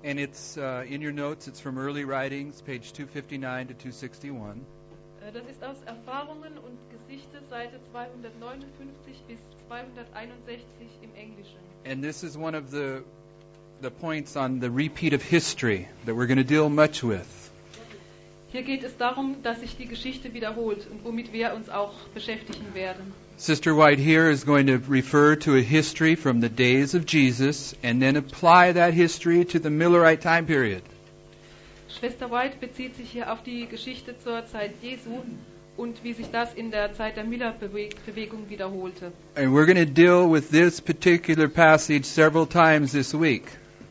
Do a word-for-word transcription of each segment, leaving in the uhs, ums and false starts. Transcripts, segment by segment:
And it's uh, in your notes, it's from Early Writings, page two fifty-nine to two sixty-one. Äh, Das ist aus Erfahrungen und Gesichte, Seite zweihundertneunundfünfzig bis zweihunderteinundsechzig im Englischen. And this is one of the the points on the repeat of history that we're going to deal much with. Hier geht es darum, dass sich die Geschichte wiederholt und womit wir uns auch beschäftigen werden. Sister White here is going to refer to a history from the days of Jesus and then apply that history to the Millerite time period. Schwester White bezieht sich hier auf die Geschichte zur Zeit Jesu und wie sich das in der Zeit der Miller-Bewegung wiederholte. And we're going to deal with this particular passage several times this week.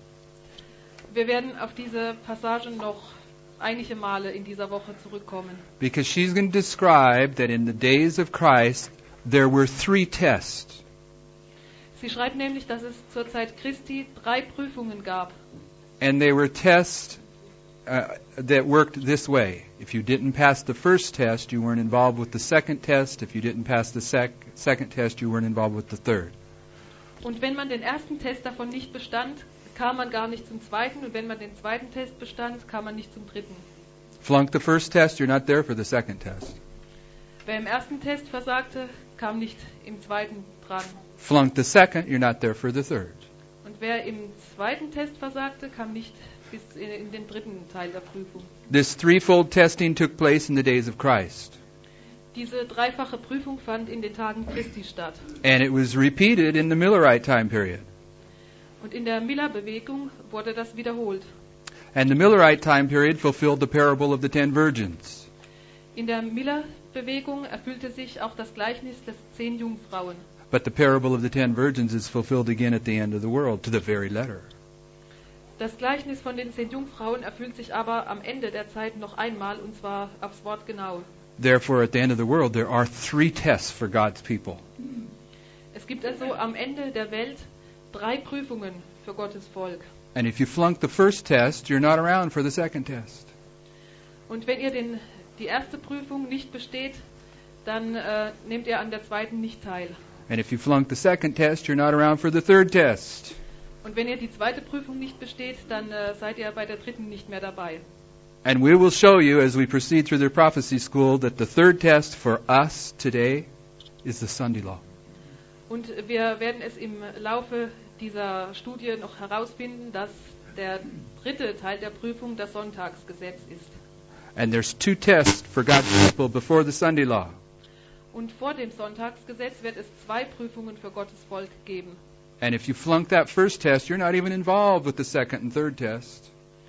Wir werden auf diese Passagen noch einige Male in dieser Woche zurückkommen. Because she's going to describe that in the days of Christ there were three tests. Sie schreibt nämlich, dass es zur Zeit Christi drei Prüfungen gab. And they were tests uh, that worked this way. If you didn't pass the first test, you weren't involved with the second test. If you didn't pass the sec- second test, you weren't involved with the third. Und wenn man den ersten Test davon nicht bestand, kam man gar nicht zum zweiten. Und wenn man den zweiten Test bestand, kam man nicht zum dritten. Flunk the first test, you're not there for the second test. Wer im ersten Test versagte, kam nicht im zweiten dran. Flunk the second, you're not there for the third. Und wer im zweiten Test versagte, kam nicht bis in, in den dritten Teil der Prüfung. This threefold testing took place in the days of Christ. Diese dreifache Prüfung fand in den Tagen Christi statt. And it was repeated in the Millerite time period. Und in der Miller-Bewegung wurde das wiederholt. And the Millerite time period fulfilled the parable of the ten virgins. In der Miller-Bewegung erfüllte sich auch das Gleichnis des zehn Jungfrauen. But the parable of the ten virgins is fulfilled again at the end of the world, to the very letter. Das Gleichnis von den zehn Jungfrauen erfüllt sich aber am Ende der Zeit noch einmal, und zwar aufs Wort genau. Therefore, at the end of the world, there are three tests for God's people. Es gibt also am Ende der Welt drei Prüfungen für Gottes Volk. And if you flunk the first test, you're not around for the second test. Und wenn ihr den, die erste Prüfung nicht besteht, dann äh, nehmt ihr an der zweiten nicht teil. And if you flunk the second test, you're not around for the third test. Und wenn ihr die zweite Prüfung nicht besteht, dann äh, seid ihr bei der dritten nicht mehr dabei. And we will show you as we proceed through the prophecy school that the third test for us today is the Sunday law. Und wir werden es im Laufe dieser Studie noch herausfinden, dass der dritte Teil der Prüfung das Sonntagsgesetz ist. And there's two tests for God's people before the Sunday law. Und vor dem Sonntagsgesetz wird es zwei Prüfungen für Gottes Volk geben. And if you flunk that first test, you're not even involved with the second and third test.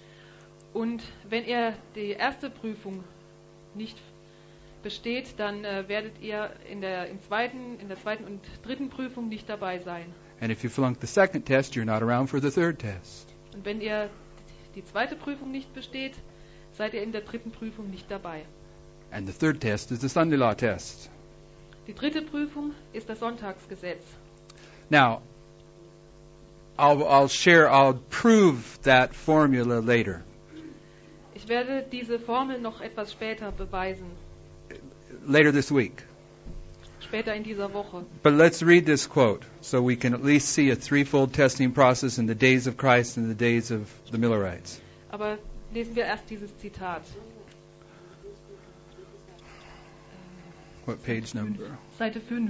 Und wenn ihr die erste Prüfung nicht besteht, dann äh, werdet ihr in der, im zweiten, in der zweiten und dritten Prüfung nicht dabei sein. And if you flunk the second test, you're not around for the third test. Und wenn ihr die zweite Prüfung nicht besteht, seid ihr in der dritten Prüfung nicht dabei. And the third test is the Sunday law test. Die dritte Prüfung ist das Sonntagsgesetz. Now, I'll, I'll share, I'll prove that formula later. Ich werde diese Formel noch etwas später beweisen. Later this week. Später in dieser Woche. But let's read this quote so we can at least see a threefold testing process in the days of Christ and the days of the Millerites. Aber lesen wir erst dieses Zitat. What page number? Seite fünf.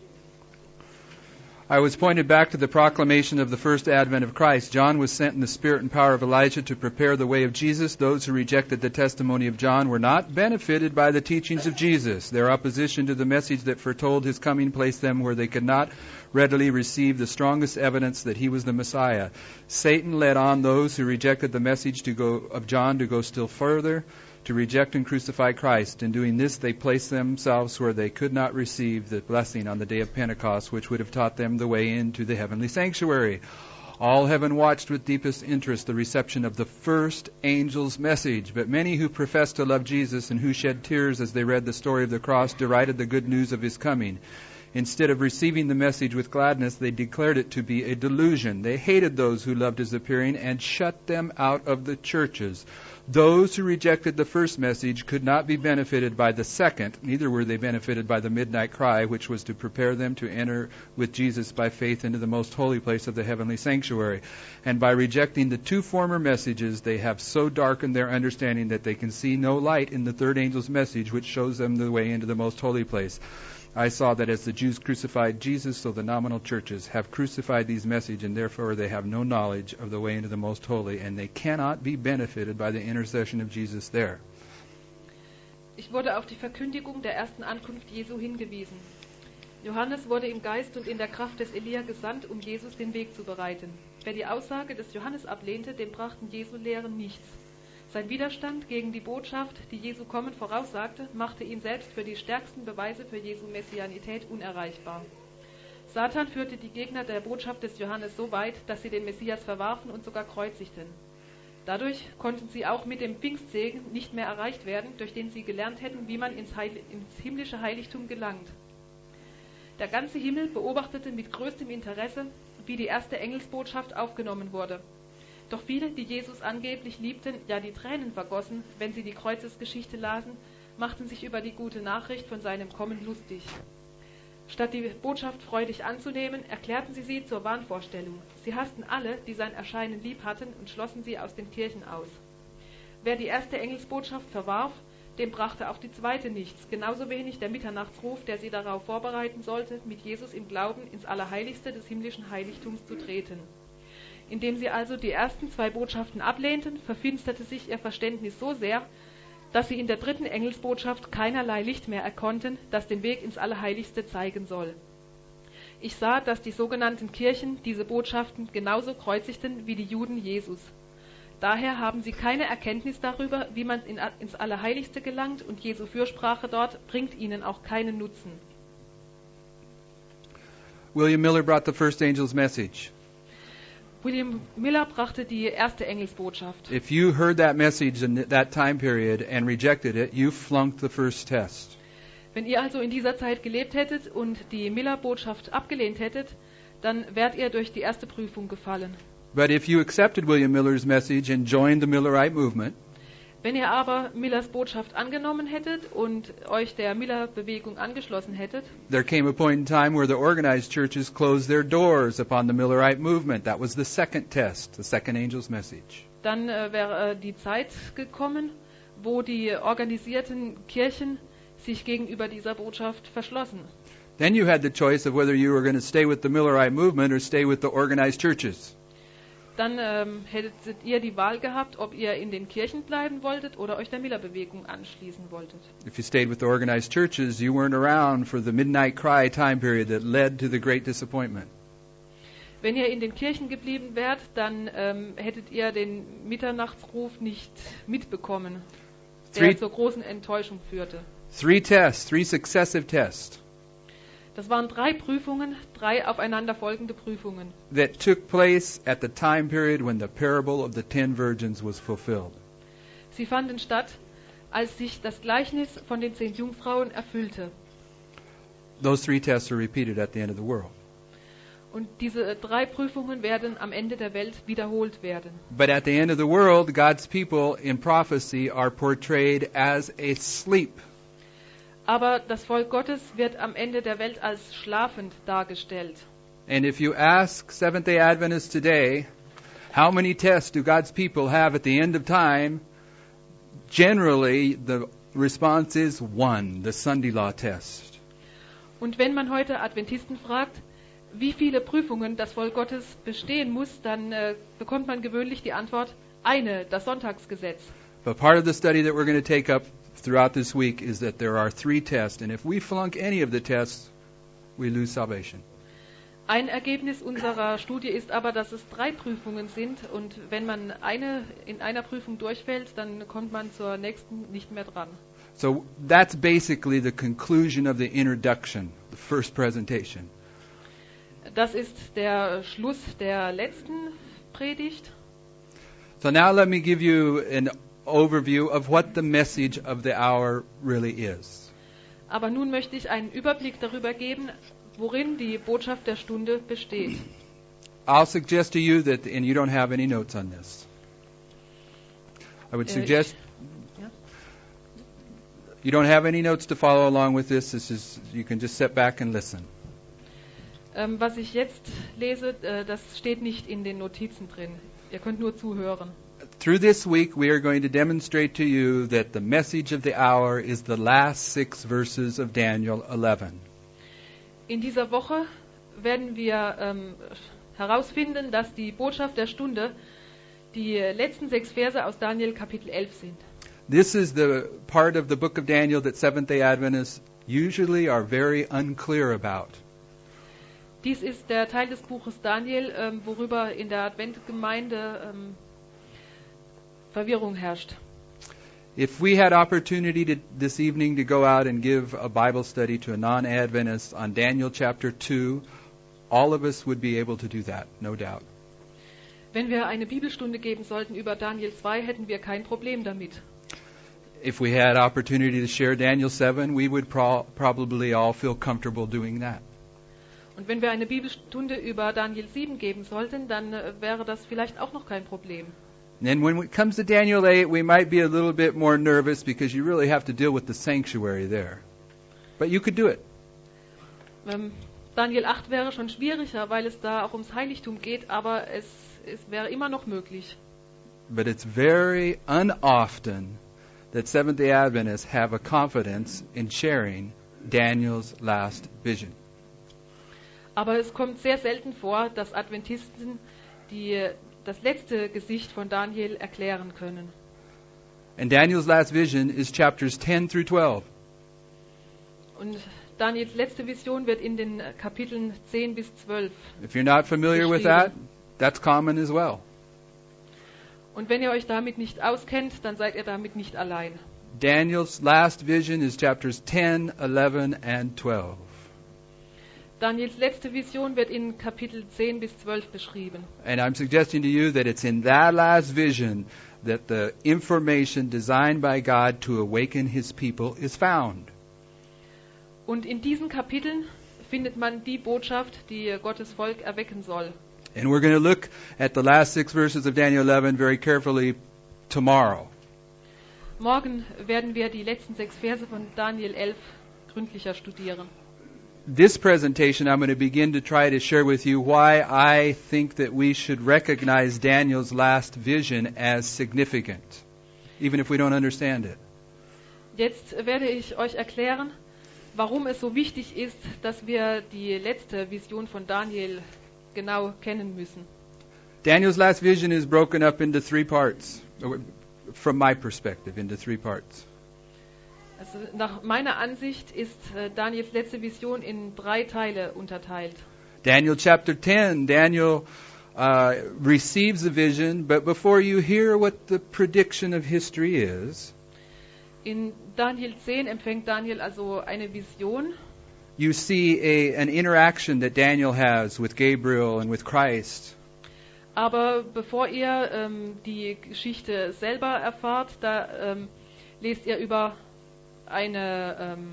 I was pointed back to the proclamation of the first advent of Christ. John was sent in the spirit and power of Elijah to prepare the way of Jesus. Those who rejected the testimony of John were not benefited by the teachings of Jesus. Their opposition to the message that foretold his coming placed them where they could not readily receive the strongest evidence that he was the Messiah. Satan led on those who rejected the message to go, of John to go still further, to reject and crucify Christ. In doing this, they placed themselves where they could not receive the blessing on the day of Pentecost, which would have taught them the way into the heavenly sanctuary. All heaven watched with deepest interest the reception of the first angel's message, but many who professed to love Jesus and who shed tears as they read the story of the cross derided the good news of his coming. Instead of receiving the message with gladness, they declared it to be a delusion. They hated those who loved his appearing and shut them out of the churches. Those who rejected the first message could not be benefited by the second, neither were they benefited by the midnight cry, which was to prepare them to enter with Jesus by faith into the most holy place of the heavenly sanctuary. And by rejecting the two former messages, they have so darkened their understanding that they can see no light in the third angel's message, which shows them the way into the most holy place. I saw that as the Jews crucified Jesus, so the nominal churches have crucified these messages, and therefore they have no knowledge of the way into the most holy, and they cannot be benefited by the intercession of Jesus there. Ich wurde auf die Verkündigung der ersten Ankunft Jesu hingewiesen. Johannes wurde im Geist und in der Kraft des Elia gesandt, um Jesus den Weg zu bereiten. Wer die Aussage des Johannes ablehnte, dem brachten Jesu Lehren nichts. Sein Widerstand gegen die Botschaft, die Jesu Kommen voraussagte, machte ihn selbst für die stärksten Beweise für Jesu Messianität unerreichbar. Satan führte die Gegner der Botschaft des Johannes so weit, dass sie den Messias verwarfen und sogar kreuzigten. Dadurch konnten sie auch mit dem Pfingstsegen nicht mehr erreicht werden, durch den sie gelernt hätten, wie man ins, Heil- ins himmlische Heiligtum gelangt. Der ganze Himmel beobachtete mit größtem Interesse, wie die erste Engelsbotschaft aufgenommen wurde. Doch viele, die Jesus angeblich liebten, ja die Tränen vergossen, wenn sie die Kreuzesgeschichte lasen, machten sich über die gute Nachricht von seinem Kommen lustig. Statt die Botschaft freudig anzunehmen, erklärten sie sie zur Wahnvorstellung. Sie hassten alle, die sein Erscheinen lieb hatten, und schlossen sie aus den Kirchen aus. Wer die erste Engelsbotschaft verwarf, dem brachte auch die zweite nichts, genauso wenig der Mitternachtsruf, der sie darauf vorbereiten sollte, mit Jesus im Glauben ins Allerheiligste des himmlischen Heiligtums zu treten. Indem sie also die ersten zwei Botschaften ablehnten, verfinsterte sich ihr Verständnis so sehr, dass sie in der dritten Engelsbotschaft keinerlei Licht mehr erkannten, das den Weg ins Allerheiligste zeigen soll. Ich sah, dass die sogenannten Kirchen diese Botschaften genauso kreuzigten wie die Juden Jesus. Daher haben sie keine Erkenntnis darüber, wie man in, ins Allerheiligste gelangt, und Jesu Fürsprache dort bringt ihnen auch keinen Nutzen. William Miller brought the first angel's message. William Miller brachte die erste Engelsbotschaft. If you heard that message in that time period and rejected it, you flunked the first test. Wenn ihr also in dieser Zeit gelebt hättet und die Miller-Botschaft abgelehnt hättet, dann wärt ihr durch die erste Prüfung gefallen. But if you accepted William Miller's message and joined the Millerite movement, wenn ihr aber Millers Botschaft angenommen hättet und euch der Miller-Bewegung angeschlossen hättet, there came a point in time where the organized churches closed their doors upon the Millerite movement. That was the second test, the second angel's message. Dann äh, wäre äh, die Zeit gekommen, wo die organisierten Kirchen sich gegenüber dieser Botschaft verschlossen. Then you had the choice of whether you were going to stay with the Millerite movement or stay with the organized churches. Dann ähm, hättet ihr die Wahl gehabt, ob ihr in den Kirchen bleiben wolltet oder euch der Miller-Bewegung anschließen wolltet. If you stayed with the organized churches, you weren't around for the midnight cry time period that led to the great disappointment. Wenn ihr in den Kirchen geblieben wärt, dann ähm, hättet ihr den Mitternachtsruf nicht mitbekommen, der Three, zur großen Enttäuschung führte. Three tests, three successive tests. Das waren drei Prüfungen, drei aufeinanderfolgende Prüfungen, that took place at the time period when the parable of the ten virgins was fulfilled. Sie fanden statt, als sich das Gleichnis von den zehn Jungfrauen erfüllte. Those three tests are repeated at the end of the world. Und diese drei Prüfungen werden am Ende der Welt wiederholt werden. But at the end of the world, God's people in prophecy are portrayed as asleep. Aber das Volk Gottes wird am Ende der Welt als schlafend dargestellt. And if you ask Seventh-day Adventists today, how many tests do God's people have at the end of time? Generally, the response is one, the Sunday law test. Und wenn man heute Adventisten fragt, wie viele Prüfungen das Volk Gottes bestehen muss, dann äh, bekommt man gewöhnlich die Antwort, eine, das Sonntagsgesetz. But part of the study that we're going to take up throughout this week is that there are three tests, and if we flunk any of the tests, we lose salvation. Ein Ergebnis unserer Studie ist aber, dass es drei Prüfungen sind, und wenn man eine in einer Prüfung durchfällt, dann kommt man zur nächsten nicht mehr dran. So that's basically the conclusion of the introduction, the first presentation. Das ist der Schluss der letzten Predigt. So now let me give you an overview of what the message of the hour really is. Aber nun möchte ich einen Überblick darüber geben, worin die Botschaft der Stunde besteht. I'll suggest to you that, and you don't have any notes on this. I would Äh, suggest ich- ja. you don't have any notes to follow along with this. This is you can just sit back and listen. Ähm, was ich jetzt lese, äh, das steht nicht in den Notizen drin. Ihr könnt nur zuhören. Through this week, we are going to demonstrate to you that the message of the hour is the last six verses of Daniel eleven. In dieser Woche werden wir ähm, herausfinden, dass die Botschaft der Stunde die letzten sechs Verse aus Daniel Kapitel elf sind. This is the part of the book of Daniel that Seventh-day Adventists usually are very unclear about. Dies ist der Teil des Buches Daniel, ähm, worüber in der Adventgemeinde ähm, Verwirrung herrscht. If we had opportunity to, this evening to go out and give a Bible study to a non-Adventist on Daniel chapter two, all of us would be able to do that, no doubt. Wenn wir eine Bibelstunde geben sollten über Daniel zwei, hätten wir kein Problem damit. If we had opportunity to share Daniel seven, we would pro- probably all feel comfortable doing that. Und wenn wir eine Bibelstunde über Daniel sieben geben sollten, dann äh, wäre das vielleicht auch noch kein Problem. And then when it comes to Daniel eight, we might be a little bit more nervous because you really have to deal with the sanctuary there. But you could do it. Ähm, Daniel acht wäre schon schwieriger, weil es da auch ums Heiligtum geht, aber es, es wäre immer noch möglich. But it's very unoften that Seventh-day Adventists have a confidence in sharing Daniel's last vision. Aber es kommt sehr selten vor, dass Adventisten die, das letzte Gesicht von Daniel erklären können. And Daniel's last vision is chapters ten through twelve. Und Daniels letzte Vision wird in den Kapiteln zehn bis zwölf. If you're not familiar with that, that's common as well. Und wenn ihr euch damit nicht auskennt, dann seid ihr damit nicht allein. Daniel's last vision is chapters ten, eleven, and twelve. Daniels letzte Vision wird in Kapitel zehn bis zwölf beschrieben. And I'm suggesting to you that it's in that last vision that the information designed by God to awaken His people is found. Und in diesen Kapiteln findet man die Botschaft, die Gottes Volk erwecken soll. And we're going to look at the last six verses of Daniel eleven very carefully tomorrow. Morgen werden wir die letzten sechs Verse von Daniel elf gründlicher studieren. This presentation, I'm going to begin to try to share with you why I think that we should recognize Daniel's last vision as significant, even if we don't understand it. Jetzt werde ich euch erklären, warum es so wichtig ist, dass wir die letzte Vision von Daniel genau kennen müssen. Daniel's last vision is broken up into three parts, from my perspective, into three parts. Also nach meiner Ansicht ist äh, Daniels letzte Vision in drei Teile unterteilt. Daniel chapter ten, Daniel uh, receives the vision, but before you hear what the prediction of history is, In Daniel zehn empfängt Daniel also eine Vision. you see a, an interaction that Daniel has with Gabriel and with Christ. Aber bevor ihr ähm, die Geschichte selber erfahrt, da ähm, lest ihr über eine, ähm,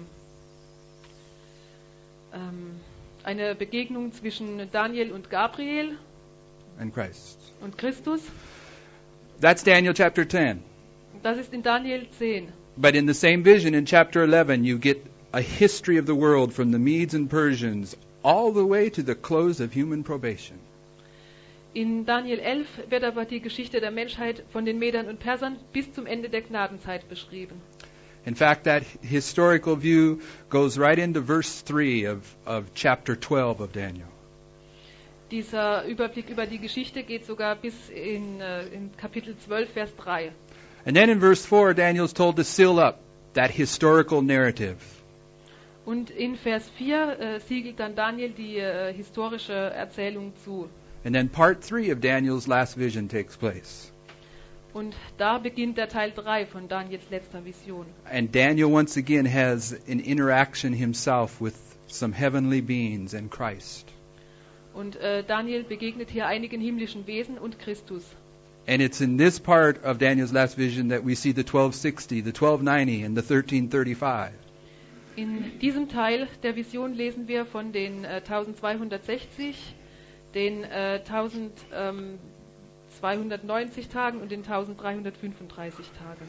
ähm, eine Begegnung zwischen Daniel und Gabriel And Christ. und Christus. That's Daniel chapter ten. Das ist in Daniel zehn. But in the same vision in chapter eleven, you get a history of the world from the Medes and Persians all the way to the close of human probation. In Daniel elf wird aber die Geschichte der Menschheit von den Medern und Persern bis zum Ende der Gnadenzeit beschrieben. In fact, that historical view goes right into verse three of, of chapter twelve of Daniel. Dieser Überblick über die Geschichte geht sogar bis in, äh, in Kapitel zwölf, Vers drei. And then in verse four, Daniel is told to seal up that historical narrative. Und in Vers vier äh, siegelt dann Daniel die äh, historische Erzählung zu. And then part three of Daniel's last vision takes place. Und da beginnt der Teil drei von Daniels letzter Vision. And Daniel once again has an interaction himself with some heavenly beings and Christ. Und äh, Daniel begegnet hier einigen himmlischen Wesen und Christus. And it's in this part of Daniel's last vision that we see the twelve sixty, the twelve ninety, and the thirteen thirty-five. In diesem Teil der Vision lesen wir von den äh, zwölfhundertsechzig, den äh, zwölfhundertneunzig Tagen und den dreizehnhundertfünfunddreißig Tagen.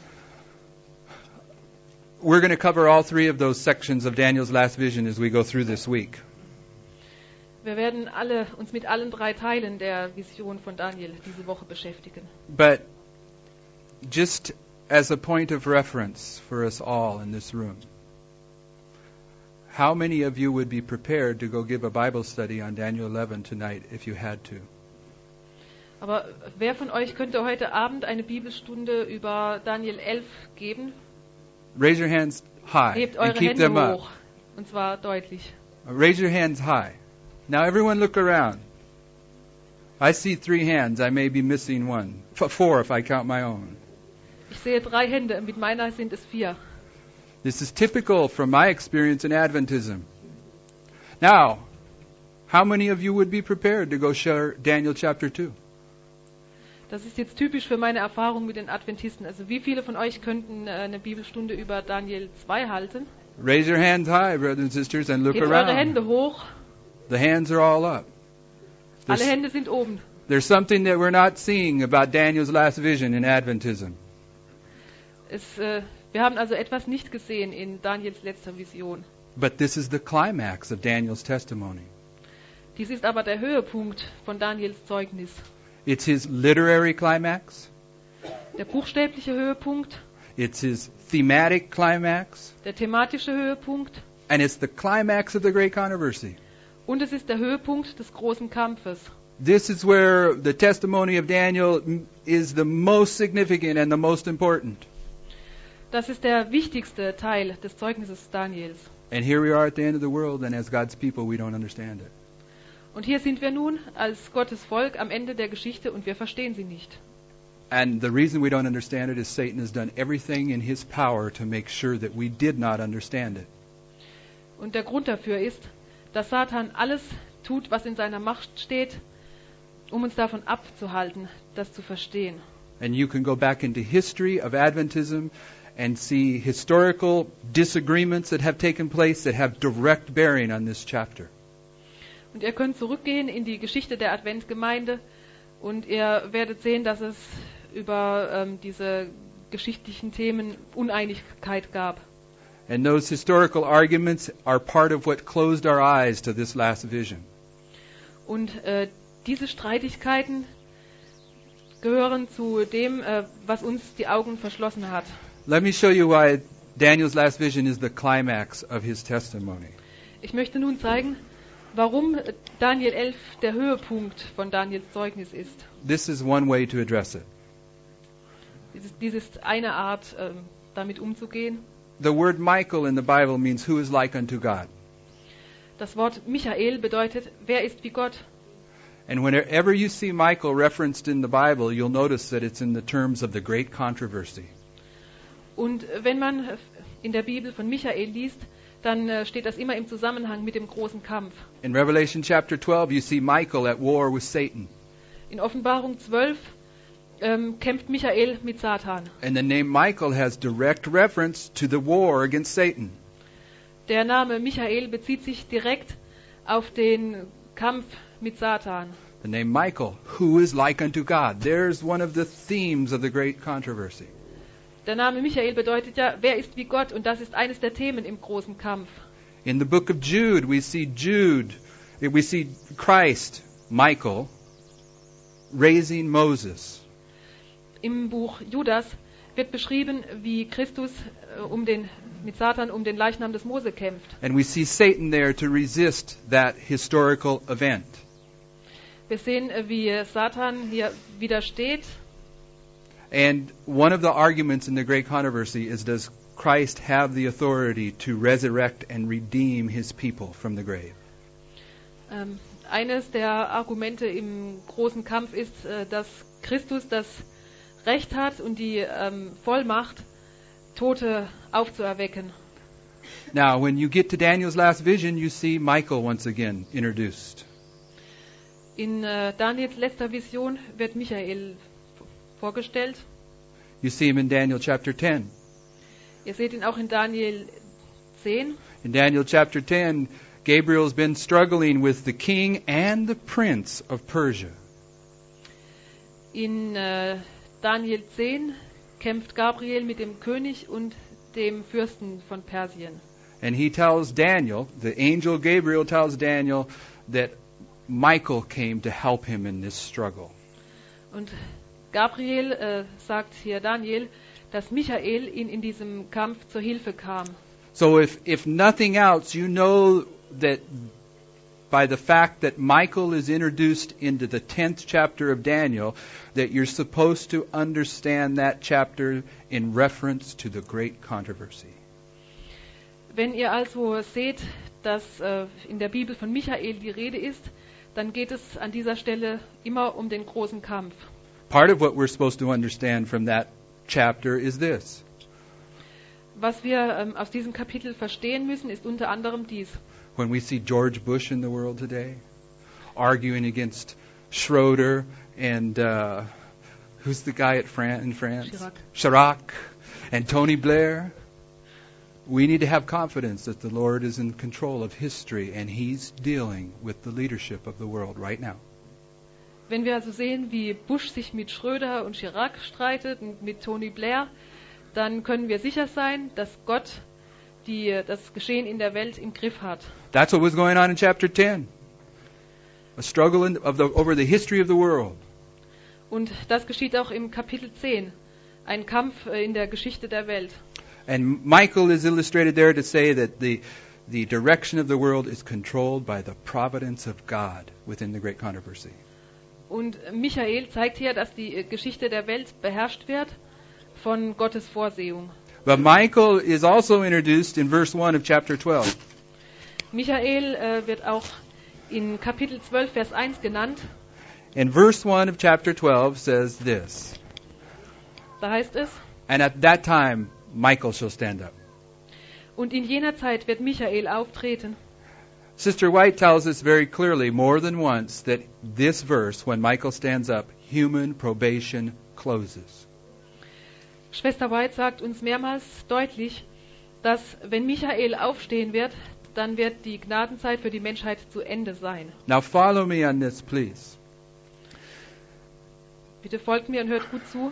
We're going to cover all three of those sections of Daniel's last vision as we go through this week. Wir werden alle, uns mit allen drei Teilen der Vision von Daniel diese Woche beschäftigen. But just as a point of reference for us all in this room, how many of you would be prepared to go give a Bible study on Daniel eleven tonight if you had to? Aber wer von euch könnte heute Abend eine Bibelstunde über Daniel elf geben? Raise your hands high Hebt and eure keep Hände them up. hoch, und zwar deutlich. Raise your hands high. Now everyone look around. I see three hands. I may be missing one. F- four if I count my own. Ich sehe drei Hände, mit meiner sind es vier. This is typical from my experience in Adventism. Now, how many of you would be prepared to go share Daniel chapter two? Das ist jetzt typisch für meine Erfahrung mit den Adventisten. Also wie viele von euch könnten äh, eine Bibelstunde über Daniel zwei halten? Raise your hands high, brothers and sisters, and look Hebt eure around. Hände hoch. The hands are all up. Alle There's, Hände sind oben. there's something that we're not seeing about Daniel's last vision in Adventism. Es, äh, wir haben also etwas nicht gesehen in Daniels letzter Vision. But this is the climax of Daniel's testimony. Dies ist aber der Höhepunkt von Daniels Zeugnis. It's his literary climax. Der buchstäbliche Höhepunkt, It's his thematic climax. der thematische Höhepunkt And it's the climax of the great controversy. und es ist der Höhepunkt des großen Kampfes. This is where the testimony of Daniel is the most significant and the most important. Das ist der wichtigste Teil des Zeugnisses Daniels. And here we are at the end of the world, and as God's people, we don't understand it. Und hier sind wir nun als Gottes Volk am Ende der Geschichte und wir verstehen sie nicht. And the reason we don't understand it is Satan has done everything in his power to make sure that we did not understand it. Und der Grund dafür ist, dass Satan alles tut, was in seiner Macht steht, um uns davon abzuhalten, das zu verstehen. And you can go back into history of Adventism and see historical disagreements that have taken place that have direct bearing on this chapter. Und ihr könnt zurückgehen in die Geschichte der Adventgemeinde und ihr werdet sehen, dass es über ähm, diese geschichtlichen Themen Uneinigkeit gab. And those historical arguments are part of what closed our eyes to this last vision. Und äh, diese Streitigkeiten gehören zu dem, äh, was uns die Augen verschlossen hat. Let me show you why Daniel's last vision is the climax of his testimony. Ich möchte nun zeigen, warum Daniel elf der Höhepunkt von Daniels Zeugnis ist. This is one way to address it. Dies ist, dies ist eine Art, ähm, damit umzugehen. The word Michael in the Bible means who is like unto God. Das Wort Michael bedeutet, wer ist wie Gott? And whenever you see Michael referenced in the Bible, you'll notice that it's in the terms of the great controversy. Und wenn man in der Bibel von Michael liest, dann äh, steht das immer im Zusammenhang mit dem großen Kampf. In Revelation chapter twelve, you see Michael at war with Satan. In Offenbarung zwölf ähm, kämpft Michael mit Satan. And the name Michael has direct reference to the war against Satan. Der Name Michael bezieht sich direkt auf den Kampf mit Satan. The name Michael, who is like unto God. There's one of the themes of the great controversy. Der Name Michael bedeutet ja, wer ist wie Gott? Und das ist eines der Themen im großen Kampf. In the book of Jude, we see Jude, we see Christ, Michael, raising Moses. Im Buch Judas wird beschrieben, wie Christus äh, um den, mit Satan um den Leichnam des Mose kämpft. And we see Satan there to resist that historical event. Wir sehen, äh, wie Satan hier widersteht. And one of the arguments in the great controversy is, does Christ have the authority to resurrect and redeem his people from the grave? Ähm, eines der Argumente im großen Kampf ist, äh, dass Christus das Recht hat und die ähm, Vollmacht, Tote aufzuerwecken. Now, when you get to Daniel's last vision, you see Michael once again introduced. In äh, Daniels letzter Vision wird Michael vorgestellt. You see him in Daniel chapter ten. Ihr seht ihn auch in Daniel zehn. In Daniel chapter ten, Gabriel's been struggling with the king and the prince of Persia. In äh, Daniel zehn kämpft Gabriel mit dem König und dem Fürsten von Persien. And he tells Daniel, the angel Gabriel tells Daniel, that Michael came to help him in this struggle. Und Gabriel äh, sagt hier Daniel, dass Michael ihn in diesem Kampf zur Hilfe kam. So if, if nothing else, you know that by the fact that Michael is introduced into the tenth chapter of Daniel, that you're supposed to understand that chapter in reference to the great controversy. Wenn ihr also seht, dass äh, in der Bibel von Michael die Rede ist, dann geht es an dieser Stelle immer um den großen Kampf. Part of what we're supposed to understand from that chapter is this. Was wir ähm, aus diesem Kapitel verstehen müssen, ist unter anderem dies. When we see George Bush in the world today, arguing against Schroeder and uh, who's the guy at Fran- in France? Chirac. Chirac and Tony Blair. We need to have confidence that the Lord is in control of history and He's dealing with the leadership of the world right now. Wenn wir also sehen, wie Bush sich mit Schröder und Chirac streitet und mit Tony Blair, dann können wir sicher sein, dass Gott die, das Geschehen in der Welt im Griff hat. That's what was going on in chapter ten. A struggle in, of the, over the history of the world. Und das geschieht auch im Kapitel zehn, ein Kampf äh, in der Geschichte der Welt. And Michael is illustrated there to say that the the direction of the world is controlled by the providence of God within the great controversy. Und Michael zeigt hier, dass die äh, Geschichte der Welt beherrscht wird von Gottes Vorsehung. But Michael is also introduced in verse one of chapter twelve. Michael äh, wird auch in Kapitel zwölf, Vers eins genannt. And verse one of chapter twelve says this. Da heißt es, And at that time Michael shall stand up. und in jener Zeit wird Michael auftreten. Sister White tells us very clearly, more than once, that this verse, when Michael stands up, human probation closes. Schwester White sagt uns mehrmals deutlich, dass wenn Michael aufstehen wird, dann wird die Gnadenzeit für die Menschheit zu Ende sein. Now follow me on this, please. Bitte folgt mir und hört gut zu.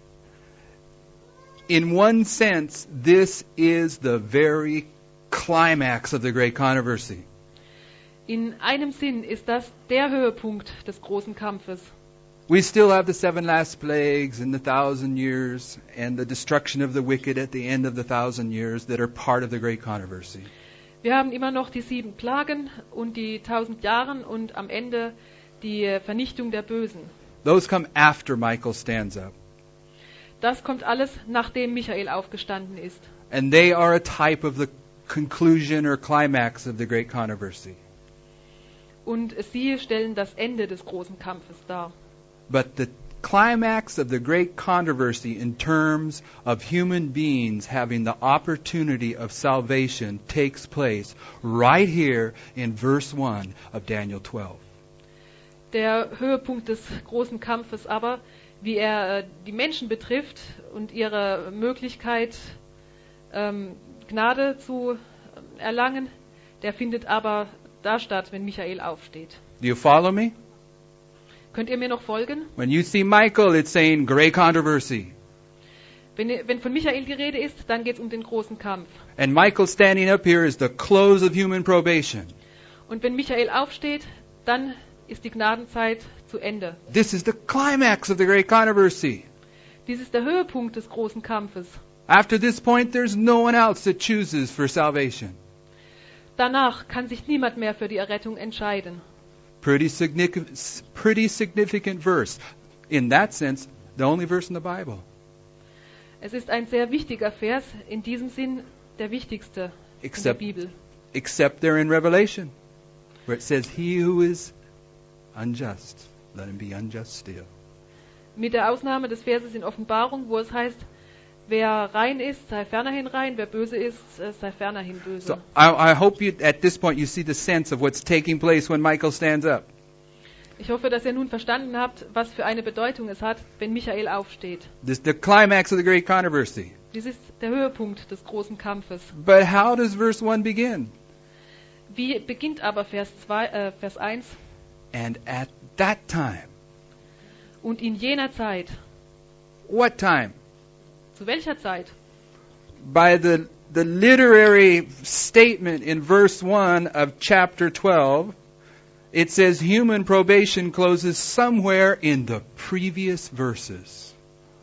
In one sense, this is the very climax of the great controversy. In einem Sinn ist das der Höhepunkt des großen Kampfes. We still have the seven last plagues and the thousand years and the destruction of the wicked at the end of the thousand years that are part of the great controversy. Wir haben immer noch die sieben Plagen und die tausend Jahren und am Ende die Vernichtung der Bösen. Those come after Michael stands up. Das kommt alles, nachdem Michael aufgestanden ist. And they are a type of the conclusion or climax of the great controversy. Und sie stellen das Ende des großen Kampfes dar. But the climax of the great controversy in terms of human beings having the opportunity of salvation takes place right here in verse one of Daniel twelve. Der Höhepunkt des großen Kampfes aber, wie er äh, die Menschen betrifft und ihre Möglichkeit, ähm, Gnade zu äh, erlangen, der findet aber da statt, wenn Michael aufsteht. Do you follow me? Könnt ihr mir noch folgen? When you see Michael, it's saying great controversy. Wenn, wenn von Michael die Rede ist, dann geht es um den großen Kampf. And Michael standing up here is the close of human probation. Und wenn Michael aufsteht, dann ist die Gnadenzeit zu Ende. This is the climax of the great controversy. Dies ist der Höhepunkt des großen Kampfes. After this point, there's no one else that chooses for salvation. Danach kann sich niemand mehr für die Errettung entscheiden. Pretty significant, pretty significant verse. In that sense, the only verse in the Bible. Es ist ein sehr wichtiger Vers, in diesem Sinn der wichtigste Except, in der Bibel. except there in Revelation, where it says, he who is unjust, let him be unjust still. Mit der Ausnahme des Verses in Offenbarung, wo es heißt, wer rein ist, sei fernerhin rein, wer böse ist, sei fernerhin böse. So I, I hope you, at this point, you see the sense of what's taking place when Michael stands up. Ich hoffe, dass ihr nun verstanden habt, was für eine Bedeutung es hat, wenn Michael aufsteht. This the climax of the great controversy. Dies ist der Höhepunkt des großen Kampfes. But how does verse one begin? Wie beginnt aber Vers, zwei, äh, Vers eins? And at that time. Und in jener Zeit. What time? Zu welcher Zeit? By the, the literary statement in verse one of chapter twelve, it says human probation closes somewhere in the previous verses.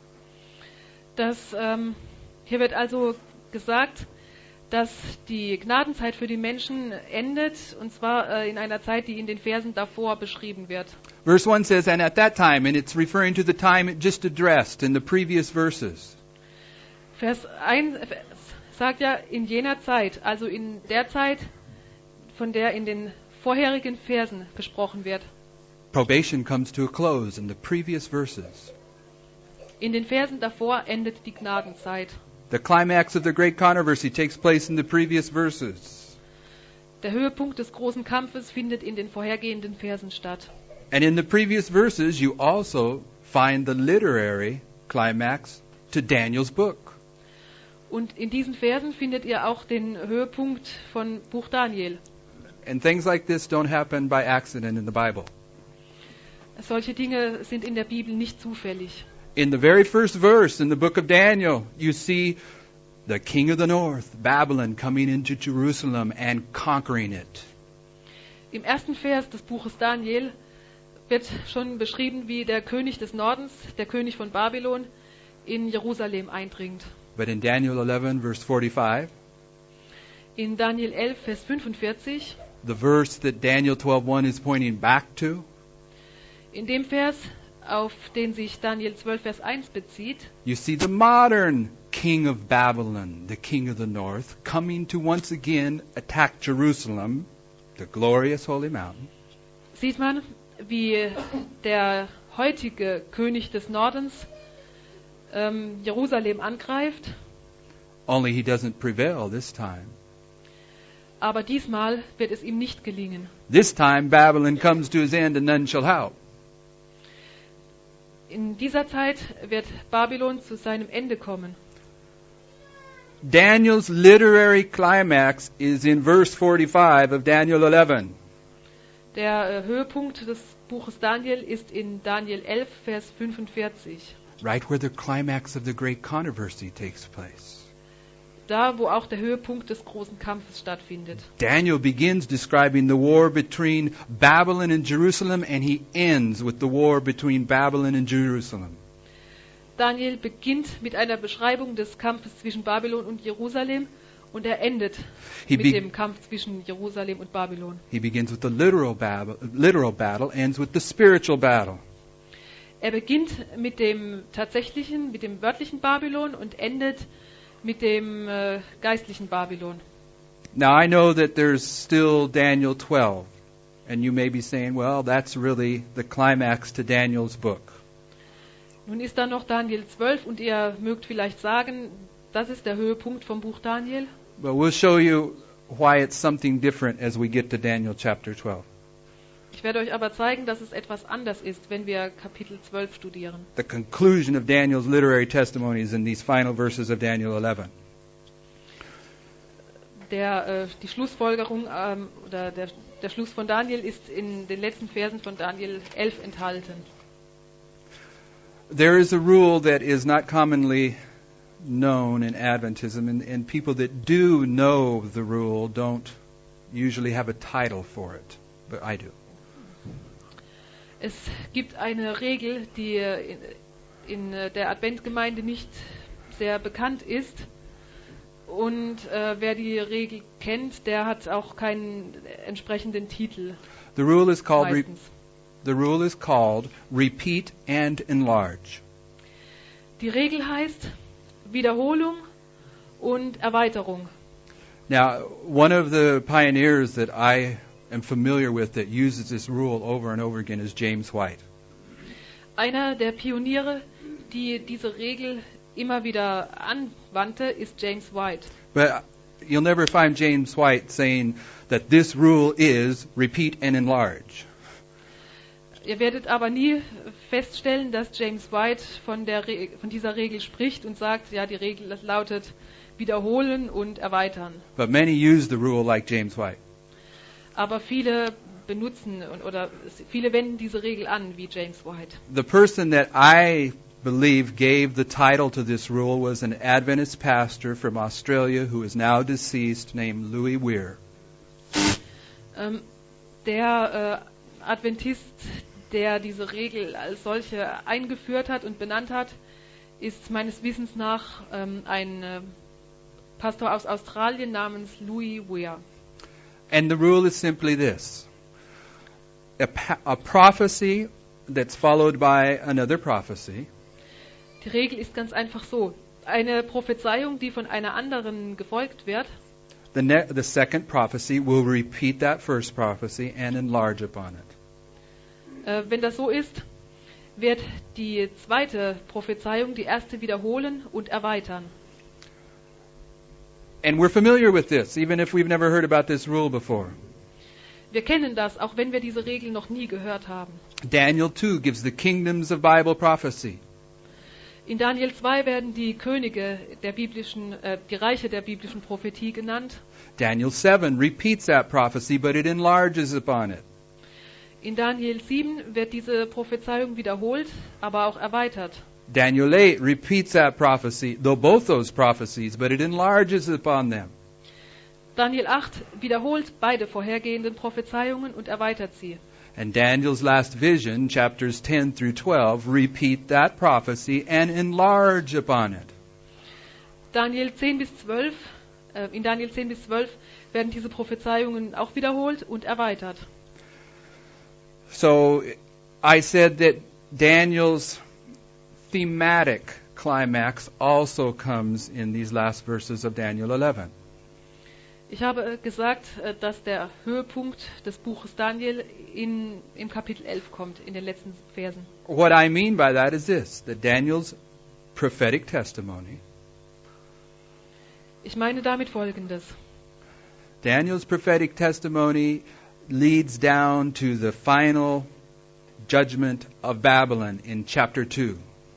Das, ähm, hier wird also gesagt, dass die Gnadenzeit für die Menschen endet, und zwar äh, in einer Zeit, die in den Versen davor beschrieben wird. Verse one says, and at that time, and it's referring to the time it just addressed in the previous verses. Vers eins sagt ja in jener Zeit, also in der Zeit, von der in den vorherigen Versen gesprochen wird. Probation comes to a close in the previous verses. In den Versen davor endet die Gnadenzeit. The climax of the great controversy takes place in the previous verses. Der Höhepunkt des großen Kampfes findet in den vorhergehenden Versen statt. And in the previous verses you also find the literary climax to Daniel's book. Und in diesen Versen findet ihr auch den Höhepunkt von Buch Daniel. And things like this don't happen by accident in the Bible. Solche Dinge sind in der Bibel nicht zufällig. In the very first verse in the book of Daniel, you see the king of the north, Babylon, coming into Jerusalem and conquering it. Im ersten Vers des Buches Daniel wird schon beschrieben, wie der König des Nordens, der König von Babylon, in Jerusalem eindringt. But in Daniel eleven, verse forty-five, in Daniel elf, Vers fünfundvierzig, the verse that Daniel twelve one is pointing back to, in dem Vers, auf den sich Daniel zwölf, Vers eins bezieht, you see the modern king of Babylon, the king of the north, coming to once again attack Jerusalem, the glorious holy mountain. Sieht man, wie der heutige König des Nordens ähm, Jerusalem angreift. Only he doesn't prevail this time. Aber diesmal wird es ihm nicht gelingen. This time Babylon comes to his end and none shall help. In dieser Zeit wird Babylon zu seinem Ende kommen. Daniel's literary climax is in verse forty-five of Daniel eleven. Der äh, Höhepunkt des Buches Daniel ist in Daniel elf, Vers fünfundvierzig. Right where the climax of the great controversy takes place. Da, wo auch der Höhepunkt des großen Kampfes stattfindet. Daniel begins describing the war between Babylon and Jerusalem, and he ends with the war between Babylon and Jerusalem. Daniel beginnt mit einer Beschreibung des Kampfes zwischen Babylon und Jerusalem, und er endet He mit be- dem Kampf zwischen Jerusalem und Babylon. He begins with the literal, bab- literal battle, ends with the spiritual battle. Er beginnt mit dem tatsächlichen, mit dem wörtlichen Babylon und endet mit dem äh, geistlichen Babylon. Now I know that there's still Daniel twelve, and you may be saying, well, that's really the climax to Daniel's book. Nun ist da noch Daniel zwölf, und ihr mögt vielleicht sagen, das ist der Höhepunkt vom Buch Daniel. But we'll show you why it's something different as we get to Daniel chapter twelve. Ich werde euch aber zeigen, dass es etwas anders ist, wenn wir Kapitel zwölf studieren. The conclusion of Daniel's literary testimonies in these final verses of Daniel eleven. Der, äh, die Schlussfolgerung ähm, oder der, der Schluss von Daniel ist in den letzten Versen von Daniel elf enthalten. There is a rule that is not commonly known in Adventism, and, and people that do know the rule don't usually have a title for it, but I do. Es gibt eine Regel, die in, in der Adventgemeinde nicht sehr bekannt ist. Und äh, wer die Regel kennt, der hat auch keinen entsprechenden Titel. The rule is called re- meistens. the rule is called repeat and enlarge. Die Regel heißt Wiederholung und Erweiterung. Now, one of the pioneers that I am familiar with that uses this rule over and over again is James White. Einer der Pioniere, die diese Regel immer wieder anwandte, ist James White. But you'll never find James White saying that this rule is repeat and enlarge. Ihr werdet aber nie feststellen, dass James White von, der Re- von dieser Regel spricht und sagt, ja, die Regel das lautet wiederholen und erweitern. But many use the rule like James White. Aber viele benutzen und, oder viele wenden diese Regel an, wie James White. The person that I believe gave the title to this rule was an Adventist pastor from Australia who is now deceased named Louis Weir. Ähm, der äh, Adventist, der diese Regel als solche eingeführt hat und benannt hat, ist meines Wissens nach ähm, ein äh, Pastor aus Australien namens Louis Weir. And the rule is simply this. A, pa- a prophecy that's followed by another prophecy Die Regel ist ganz einfach so. Eine Prophezeiung, die von einer anderen gefolgt wird, The, ne- the second prophecy will repeat that first prophecy and enlarge upon it. äh, wenn das so ist, wird die zweite Prophezeiung die erste wiederholen und erweitern. And we're familiar with this, even if we've never heard about this rule before. Wir kennen das, auch wenn wir diese Regel noch nie gehört haben. Daniel two gives the kingdoms of Bible prophecy. In Daniel zwei werden die Könige der biblischen, äh, die Reiche der biblischen Prophetie genannt. Daniel seven repeats that prophecy, but it enlarges upon it. In Daniel sieben wird diese Prophezeiung wiederholt, aber auch erweitert. Daniel eight repeats that prophecy, though both those prophecies, but it enlarges upon them. Daniel acht wiederholt beide vorhergehenden Prophezeiungen und erweitert sie. And Daniel's last vision, chapters ten through twelve, repeat that prophecy and enlarge upon it. Daniel zehn bis zwölf, äh, in Daniel zehn bis zwölf werden diese Prophezeiungen auch wiederholt und erweitert. So I said that Daniel's thematic climax also comes in these last verses of Daniel eleven. Ich habe äh, gesagt, äh, dass der Höhepunkt des Buches Daniel in, im Kapitel elf kommt, in den letzten Versen. What I mean by that is this, that Daniel's prophetic testimony, Ich meine damit Folgendes. Daniel's prophetic testimony leads down to the final judgment of Babylon in chapter two.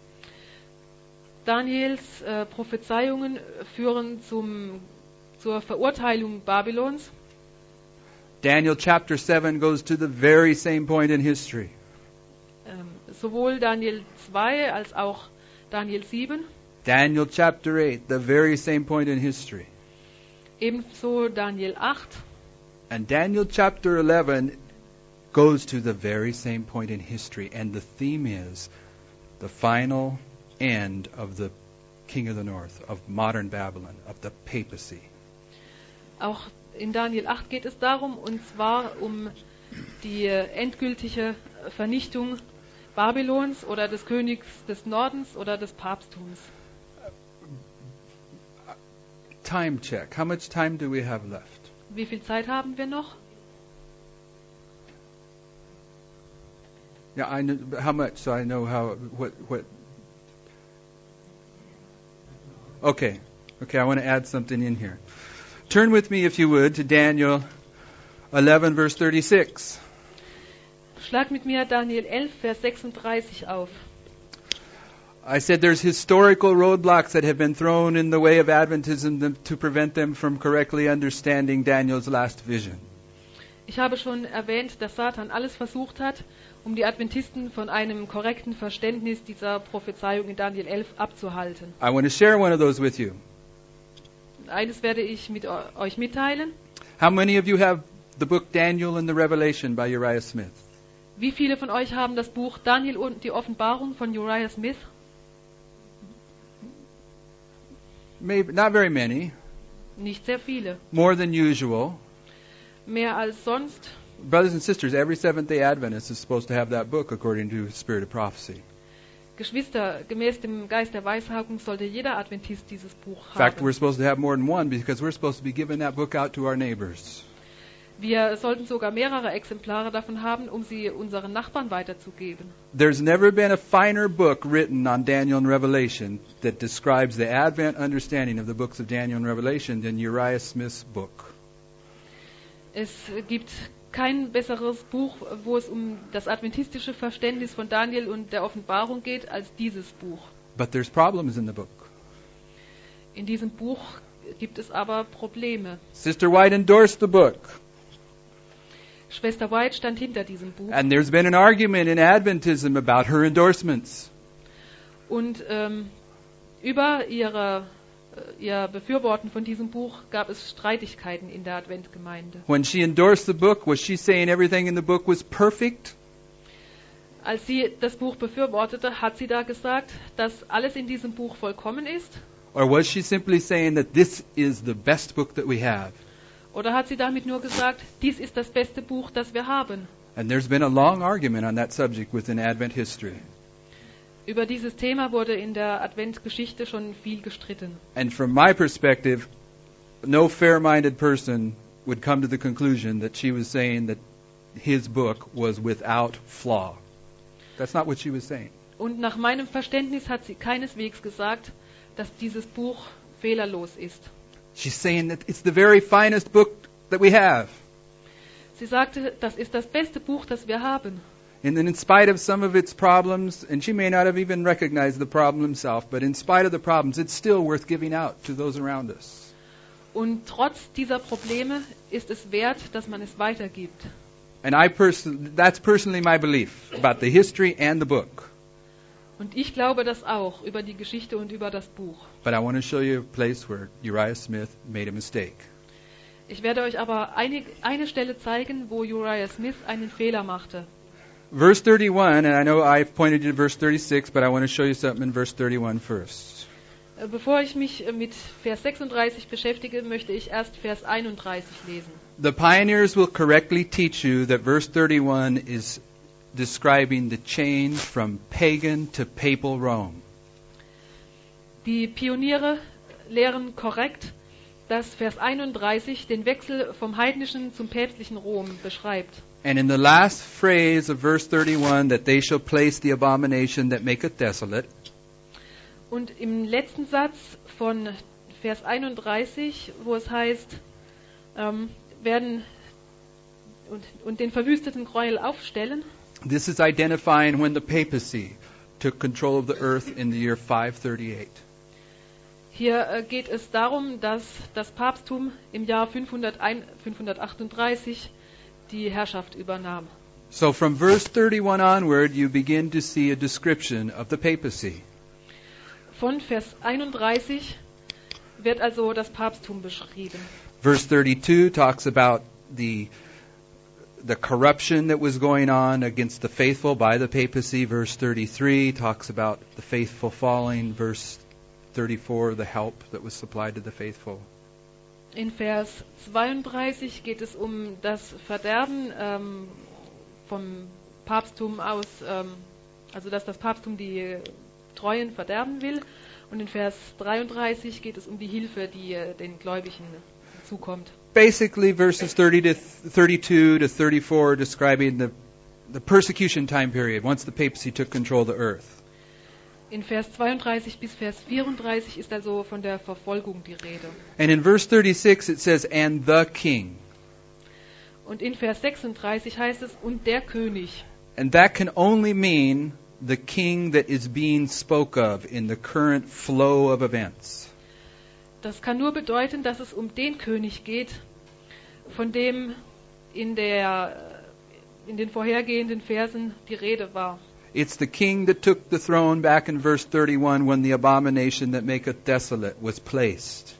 Daniels äh, Prophezeiungen führen zum, zur Verurteilung Babylons. Daniel chapter seven goes to the very same point in history. Ähm, sowohl Daniel zwei als auch Daniel sieben. Daniel chapter eight, the very same point in history. Ebenso Daniel acht. And Daniel chapter eleven goes to the very same point in history. And the theme is the final end of the king of the north, of modern Babylon, of the papacy. Auch in Daniel acht geht es darum, und zwar um die äh, endgültige Vernichtung Babylons oder des Königs des Nordens oder des Papsttums. Time check. How much time do we have left? Wie viel Zeit haben wir noch? Yeah, I know how much, so I know how what what. Okay, okay. I want to add something in here. Turn with me, if you would, to Daniel eleven, verse thirty-six. Schlag mit mir Daniel elf, Vers sechsunddreißig auf. I said there's historical roadblocks that have been thrown in the way of Adventism to prevent them from correctly understanding Daniel's last vision. Ich habe schon erwähnt, dass Satan alles versucht hat, um die Adventisten von einem korrekten Verständnis dieser Prophezeiung in Daniel elf abzuhalten. I want to share one of those with you. Eines werde ich mit euch mitteilen. How many of you have the book Daniel and the Revelation by Uriah Smith? Wie viele von euch haben das Buch Daniel und die Offenbarung von Uriah Smith? Maybe not very many. Nicht sehr viele. More than usual. Mehr als sonst. Brothers and sisters, every Seventh-day Adventist is supposed to have that book according to Spirit of Prophecy. Geschwister, gemäß dem Geist der Weissagung sollte jeder Adventist dieses Buch In fact, haben. we're supposed to have more than one because we're supposed to be giving that book out to our neighbors. Wir sollten sogar mehrere Exemplare davon haben, um sie unseren Nachbarn weiterzugeben. There's never been a finer book written on Daniel and Revelation that describes the Advent understanding of the books of Daniel and Revelation than Uriah Smith's book. Es gibt kein besseres Buch, wo es um das adventistische Verständnis von Daniel und der Offenbarung geht, als dieses Buch. But there's problems in the book. In diesem Buch gibt es aber Probleme. Sister White endorsed the book. Schwester White stand hinter diesem Buch. And there's been an argument in Adventism about her endorsements. Und ähm, über ihre, äh, ihr Befürworten von diesem Buch gab es Streitigkeiten in der Adventgemeinde. When she endorsed the book, was she saying everything in the book was perfect? Als sie das Buch befürwortete, hat sie da gesagt, dass alles in diesem Buch vollkommen ist? Or was she simply saying that this is the best book that we have? Oder hat sie damit nur gesagt, dies ist das beste Buch, das wir haben? And there's been a long argument on that subject within Advent history. Über dieses Thema wurde in der Adventgeschichte schon viel gestritten. And from my perspective, no fair-minded person would come to the conclusion that she was saying that his book was without flaw. That's not what she was saying. Und nach meinem Verständnis hat sie keineswegs gesagt, dass dieses Buch fehlerlos ist. She's saying that it's the very finest book that we have. Sie sagte, das ist das beste Buch, das wir haben. And then in spite of some of its problems, and she may not have even recognized the problem herself, but in spite of the problems, it's still worth giving out to those around us. Und trotz dieser Probleme ist es wert, dass man es weitergibt. And I person- that's personally my belief about the history and the book. Und ich glaube das auch über die Geschichte und über das Buch. But I want to show you a place where Uriah Smith made a mistake. Ich werde euch aber eine, eine Stelle zeigen, wo Uriah Smith einen Fehler machte. Verse thirty-one, and I know I've pointed you to verse thirty-six, but I want to show you something in verse thirty-one first. Äh, Bevor ich mich äh, mit Vers sechsunddreißig beschäftige, möchte ich erst Vers einunddreißig lesen. The pioneers will correctly teach you that verse thirty-one is describing the change from pagan to papal Rome. Die Pioniere lehren korrekt, dass Vers einunddreißig den Wechsel vom heidnischen zum päpstlichen Rom beschreibt. And in the last phrase of verse thirty-one, that they shall place the abomination that maketh desolate, Und im letzten Satz von Vers einunddreißig, wo es heißt, ähm, werden und, und den verwüsteten Gräuel aufstellen, this is identifying when the papacy took control of the earth in the year five thirty-eight. hier äh, geht es darum, dass das Papsttum im Jahr fünfhunderteins fünfhundertachtunddreißig die Herrschaft übernahm. So from verse thirty-one onward, you begin to see a description of the papacy. Von Vers einunddreißig wird also das Papsttum beschrieben. Verse thirty-two talks about the the corruption that was going on against the faithful by the papacy. Verse thirty-three talks about the faithful falling. Verse thirty-four, the help that was supplied to the faithful. In Vers zweiunddreißig geht es um das Verderben ähm, vom Papsttum aus, ähm, also dass das Papsttum die Treuen verderben will. Und in Vers dreiunddreißig geht es um die Hilfe, die äh, den Gläubigen zukommt. Basically, verses thirty to thirty-two to thirty-four describing the the persecution time period once the papacy took control of the earth. In Vers zweiunddreißig bis Vers vierunddreißig ist also von der Verfolgung die Rede. And in verse thirty-six it says, and the king. Und in Vers sechsunddreißig heißt es, und der König. And that can only mean the king that is being spoke of in the current flow of events. Das kann nur bedeuten, dass es um den König geht, von dem in, der, in den vorhergehenden Versen die Rede war. It's the king that took the throne back in verse thirty-one when the abomination that maketh desolate was placed.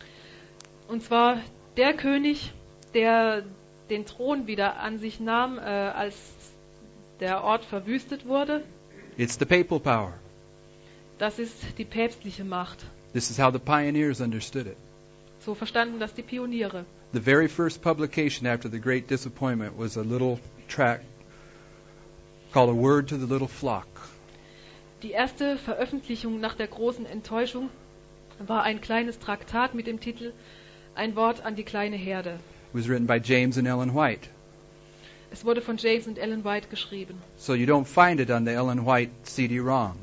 Und zwar der König, der den Thron wieder an sich nahm, äh, als der Ort verwüstet wurde. It's the papal power. Das ist die päpstliche Macht. This is how the pioneers understood it. So verstanden das die Pioniere. The very first publication after the Great Disappointment was a little tract called A Word to the Little Flock. Die erste Veröffentlichung nach der großen Enttäuschung war ein kleines Traktat mit dem Titel Ein Wort an die kleine Herde. It was written by James and Ellen White. Es wurde von James und Ellen White geschrieben. So you don't find it on the Ellen White C D-ROM.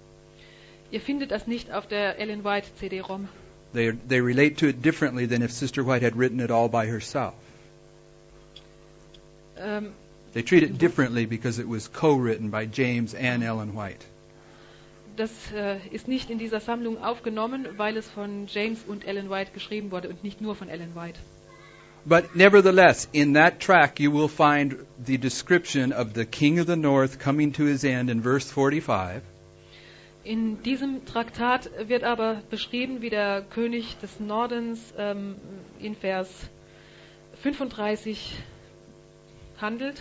Ihr findet das nicht auf der Ellen White C D-ROM. They, they relate to it differently than if Sister White had written it all by herself. Ähm, They treat it differently because it was co-written by James and Ellen White. Das äh, ist nicht in dieser Sammlung aufgenommen, weil es von James und Ellen White geschrieben wurde und nicht nur von Ellen White. But nevertheless, in that tract you will find the description of the king of the north coming to his end in verse forty-five. In diesem Traktat wird aber beschrieben, wie der König des Nordens ähm, in Vers fünfunddreißig handelt.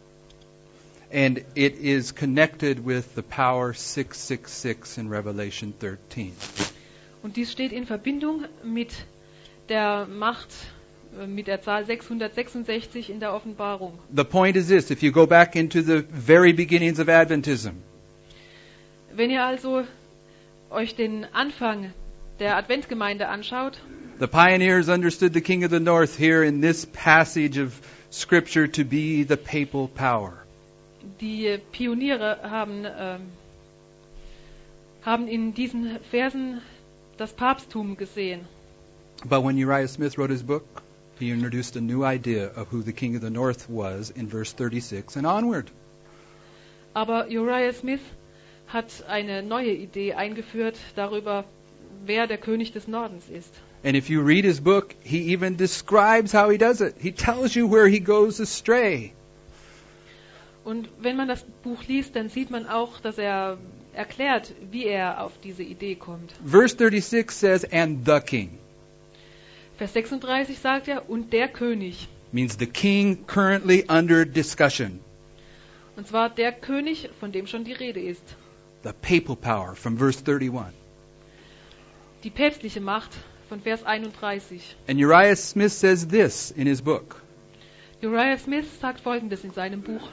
And it is connected with the power six six six in Revelation thirteen. Und dies steht in Verbindung mit der Macht, äh, mit der Zahl sechshundertsechsundsechzig in der Offenbarung. The point is this, if you go back into the very beginnings of Adventism, Wenn ihr also euch den Anfang der Adventgemeinde anschaut, the pioneers understood the king of the north here in this passage of Scripture to be the papal power. die Pioniere haben, ähm, haben in diesen Versen das Papsttum gesehen. But when Uriah Smith wrote his book, he introduced a new idea of who the king of the north was in verse thirty-six and onward. Aber Uriah Smith hat eine neue Idee eingeführt darüber, wer der König des Nordens ist. And if you read his book, he even describes how he does it. He tells you where he goes astray. Und wenn man das Buch liest, dann sieht man auch, dass er erklärt, wie er auf diese Idee kommt. Verse thirty-six says, and the king. Vers sechsunddreißig sagt er, und der König. Means the king currently under discussion. Und zwar der König, von dem schon die Rede ist. The papal power from verse thirty-one. Die päpstliche Macht von Vers einunddreißig. And Uriah Smith says this in his book. Uriah Smith sagt Folgendes in seinem Buch.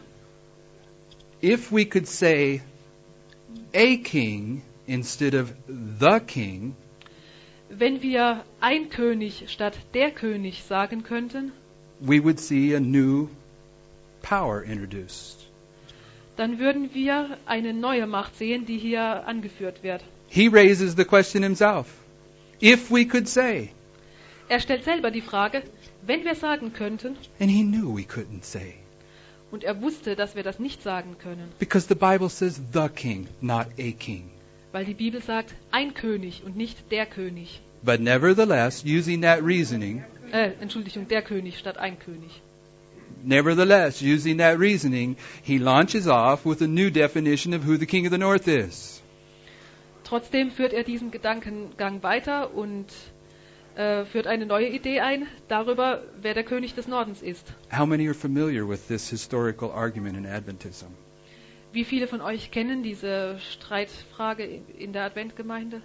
If we could say a king instead of the king, Wenn wir ein König statt der König sagen könnten, we would see a new power introduced. dann würden wir eine neue Macht sehen, die hier angeführt wird. He raises the question himself. If we could say, Er stellt selber die Frage, wenn wir sagen könnten, and he knew we couldn't say, und er wusste, dass wir das nicht sagen können, because the Bible says the king, not a king. weil die Bibel sagt, ein König und nicht der König. But nevertheless, using that reasoning, Äh, Entschuldigung, der König statt ein König. nevertheless, using that reasoning, he launches off with a new definition of who the king of the north is. Trotzdem führt er diesen Gedankengang weiter und äh, führt eine neue Idee ein darüber, wer der König des Nordens ist. How many are familiar with this historical argument in Adventism? Wie viele von euch kennen diese Streitfrage in- in der Adventgemeinde?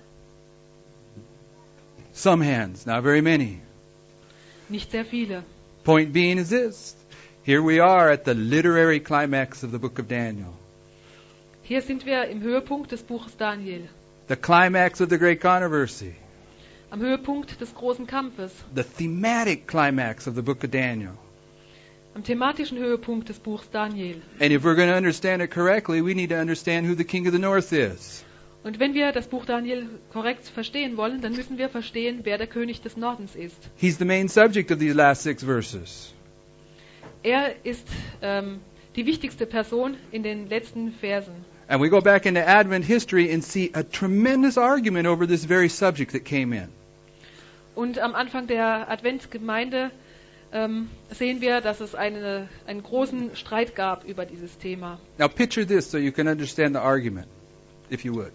Some hands, not very many. Nicht sehr viele. Point being is this. Here we are at the literary climax of the book of Daniel. Hier sind wir im Höhepunkt des Buches Daniel, The climax of the great controversy. am Höhepunkt des großen Kampfes, The thematic climax of the book of Daniel. am thematischen Höhepunkt des Buchs Daniel. And if we're going to understand it correctly, we need to understand who the king of the north is. Und wenn wir das Buch Daniel korrekt verstehen wollen, dann müssen wir verstehen, wer der König des Nordens ist. He's the main subject of these last six verses. Er ist ähm, die wichtigste Person in den letzten Versen. And we go back into Advent history and see a tremendous argument over this very subject that came in. Und am Anfang der Adventgemeinde ähm, sehen wir, dass es eine, einen großen Streit gab über dieses Thema. Now picture this so you can understand the argument, if you would.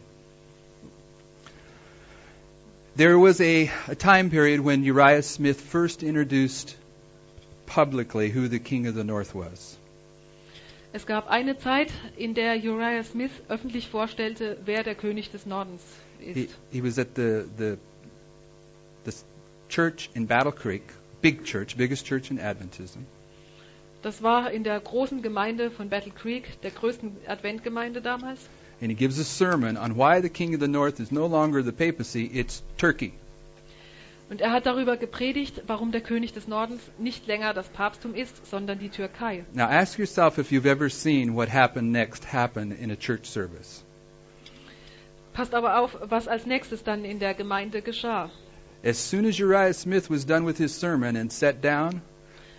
There was a, a time period when Uriah Smith first introduced publicly who the king of the north was. Es gab eine Zeit, in der Uriah Smith öffentlich vorstellte, wer der König des Nordens He, ist. he was at the, the, the church in Battle Creek, big church, biggest church in Adventism. Das war in der großen Gemeinde von Battle Creek, der größten Adventgemeinde damals. And he gives a sermon on why the king of the north is no longer the papacy, it's Turkey. Und er hat darüber gepredigt, warum der König des Nordens nicht länger das Papsttum ist, sondern die Türkei. Now ask yourself if you've ever seen what happened next happen in a church service. Passt aber auf, was als nächstes dann in der Gemeinde geschah. As soon as Uriah Smith was done with his sermon and sat down,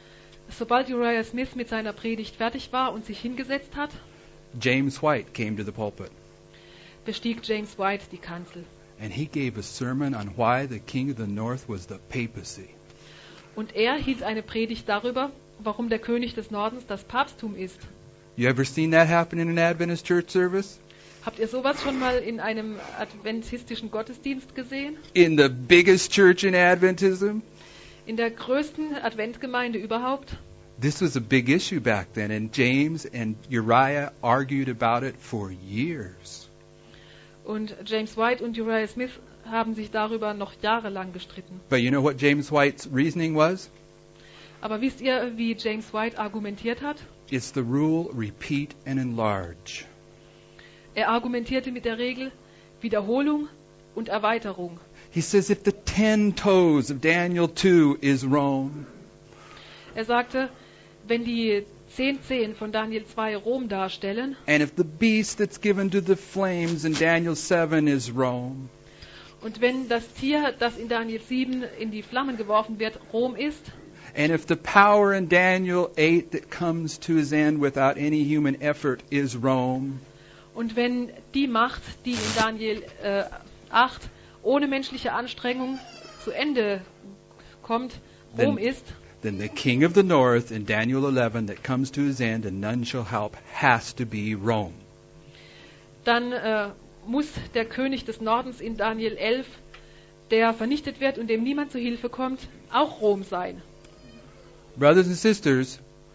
Sobald Uriah Smith mit seiner Predigt fertig war und sich hingesetzt hat, James White came to the pulpit. bestieg James White die Kanzel. And he gave a sermon on why the king of the north was the papacy. Und er hielt eine Predigt darüber, warum der König des Nordens das Papsttum ist. You ever seen that happen in an Adventist church service? Habt ihr sowas schon mal in einem adventistischen Gottesdienst gesehen? In the biggest church in Adventism? In der größten Adventgemeinde überhaupt? This was a big issue back then, and James and Uriah argued about it for years. Und James White und Uriah Smith haben sich darüber noch jahrelang gestritten. But you know what James White's reasoning was? Aber wisst ihr, wie James White argumentiert hat? It's the rule, repeat and enlarge. Er argumentierte mit der Regel Wiederholung und Erweiterung. He says if the ten toes of Daniel two is Rome, Er sagte, wenn die zehn Zehen von Daniel zwei Rom darstellen and if the beast that's given to the flames in Daniel seven is Rome, und wenn das Tier, das in Daniel sieben in die Flammen geworfen wird, Rom ist, and if the power in Daniel eight that comes to his end without any human effort is Rome, und wenn die Macht, die in Daniel äh, acht ohne menschliche Anstrengung zu Ende kommt, Rom Then- ist, then the king of the north in Daniel eleven that comes to his end and none shall help has to be Rome. dann äh, muss der König des Nordens in Daniel elf, der vernichtet wird und dem niemand zu Hilfe kommt, auch Rom sein. Brothers and sisters,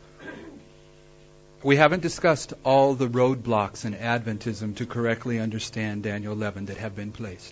we haven't discussed all the roadblocks in Adventism to correctly understand Daniel eleven that have been placed.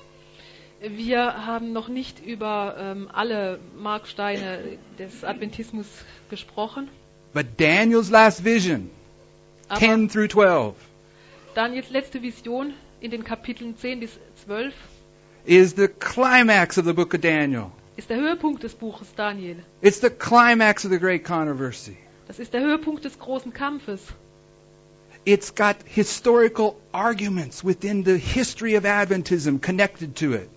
Wir haben noch nicht über ähm, alle Marksteine des Adventismus gesprochen, But Daniel's last vision, aber ten through twelve, Daniels letzte Vision in den Kapiteln zehn bis zwölf is the climax of the book of Daniel. ist der Höhepunkt des Buches Daniel. It's the climax of the great controversy. Das ist der Höhepunkt des großen Kampfes. It's got historical arguments within the history of Adventism connected to it.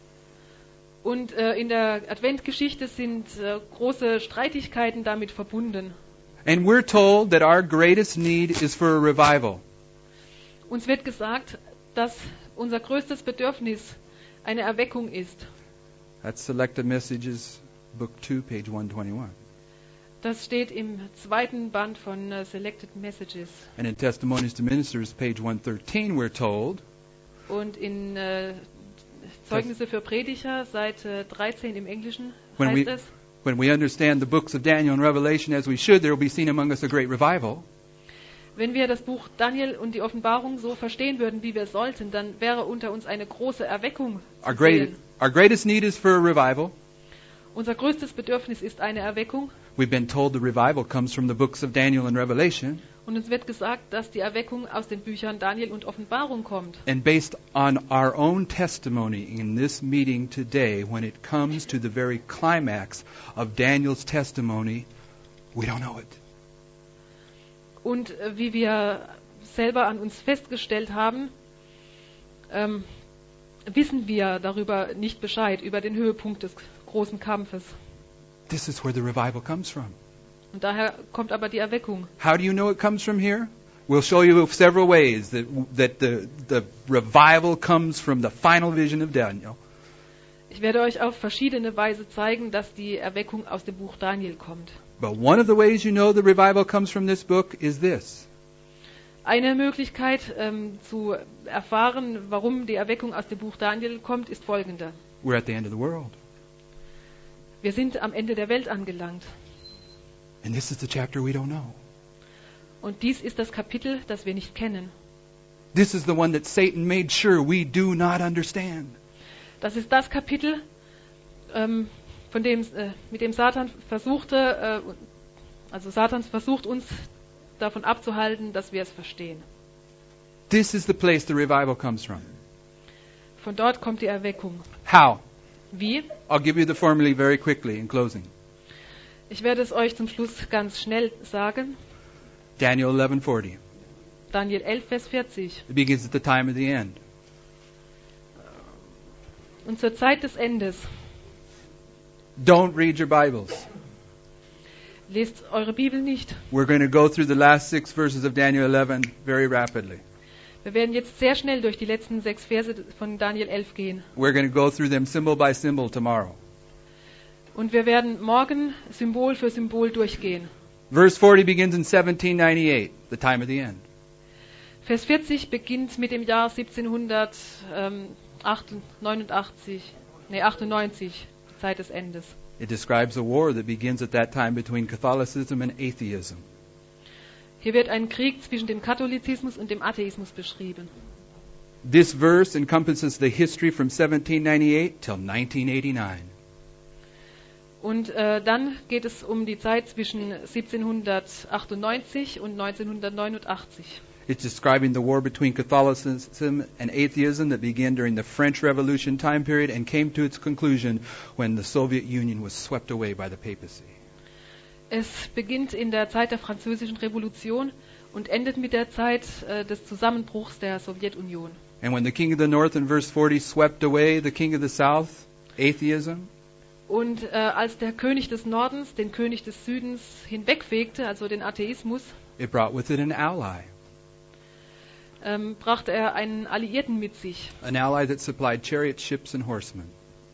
Und äh, in der Adventgeschichte sind äh, große Streitigkeiten damit verbunden. And we're told that our greatest need is for a revival. Uns wird gesagt, dass unser größtes Bedürfnis eine Erweckung ist. That's Selected Messages, Book two, page one twenty-one. Das steht im zweiten Band von äh, Selected Messages. And in Testimonies to Ministers, page one thirteen, we're told Und in äh, Zeugnisse für Prediger, Seite dreizehn im Englischen, When heißt we- es, when we understand the books of Daniel and Revelation as we should, there will be seen among us a great revival. wenn wir das Buch Daniel und die Offenbarung so verstehen würden, wie wir sollten, dann wäre unter uns eine große Erweckung Our, zu great, sehen. our greatest need is for a revival. Unser größtes Bedürfnis ist eine Erweckung. We've been told the revival comes from the books of Daniel and Revelation. Und uns wird gesagt, dass die Erweckung aus den Büchern Daniel und Offenbarung kommt. And based on our own testimony in this meeting today, when it comes to the very climax of Daniel's testimony, we don't know it. Und äh, wie wir selber an uns festgestellt haben, ähm, wissen wir darüber nicht Bescheid, über den Höhepunkt des großen Kampfes. This is where the revival comes from. Und daher kommt aber die Erweckung. How do you know it comes from here? We'll show you several ways that, that the, the revival comes from the final vision of Daniel. Ich werde euch auf verschiedene Weise zeigen, dass die Erweckung aus dem Buch Daniel kommt. But one of the ways you know the revival comes from this book is this. Eine Möglichkeit ähm, zu erfahren, warum die Erweckung aus dem Buch Daniel kommt, ist folgende. We're at the end of the world. Wir sind am Ende der Welt angelangt. And this is the chapter we don't know. Und dies ist das Kapitel, das wir nicht kennen. This is the one that Satan made sure we do not understand. Das ist das Kapitel, ähm, von dem, äh, mit dem Satan versuchte, äh, also Satan versucht uns davon abzuhalten, dass wir es verstehen. This is the place the revival comes from. Von dort kommt die Erweckung. How? Wie? I'll give you the formula very quickly in closing. Ich werde es euch zum Schluss ganz schnell sagen. Daniel eleven forty. Daniel elf, Vers vierzig. It begins at the time of the end. Und zur Zeit des Endes Don't read your Bibles. Lest eure Bibel nicht. We're going to go through the last six verses of Daniel eleven very rapidly. Wir werden jetzt sehr schnell durch die letzten sechs Verse von Daniel elf gehen. We're going to go through them symbol by symbol tomorrow. Und wir werden morgen Symbol für Symbol durchgehen. Verse forty begins in seventeen ninety-eight, the time of the end. Vers vierzig beginnt mit dem Jahr siebzehnhundertneunundachtzig, nee, achtundneunzig, die Zeit des Endes. It describes a war that begins at that time between Catholicism and atheism. Hier wird ein Krieg zwischen dem Katholizismus und dem Atheismus beschrieben. This verse encompasses the history from seventeen ninety-eight till nineteen eighty-nine. Und äh, dann geht es um die Zeit zwischen siebzehnhundertachtundneunzig und neunzehnhundertneunundachtzig. It's describing the war between Catholicism and atheism that began during the French Revolution time period and came to its conclusion when the Soviet Union was swept away by the papacy. Es beginnt in der Zeit der Französischen Revolution und endet mit der Zeit äh, des Zusammenbruchs der Sowjetunion. And when the king of the north in verse forty swept away the king of the south, atheism, Und äh, als der König des Nordens den König des Südens hinwegfegte, also den Atheismus, it brought with it an ally. ähm, brachte er einen Alliierten mit sich. An ally that supplied chariots, ships, and horsemen.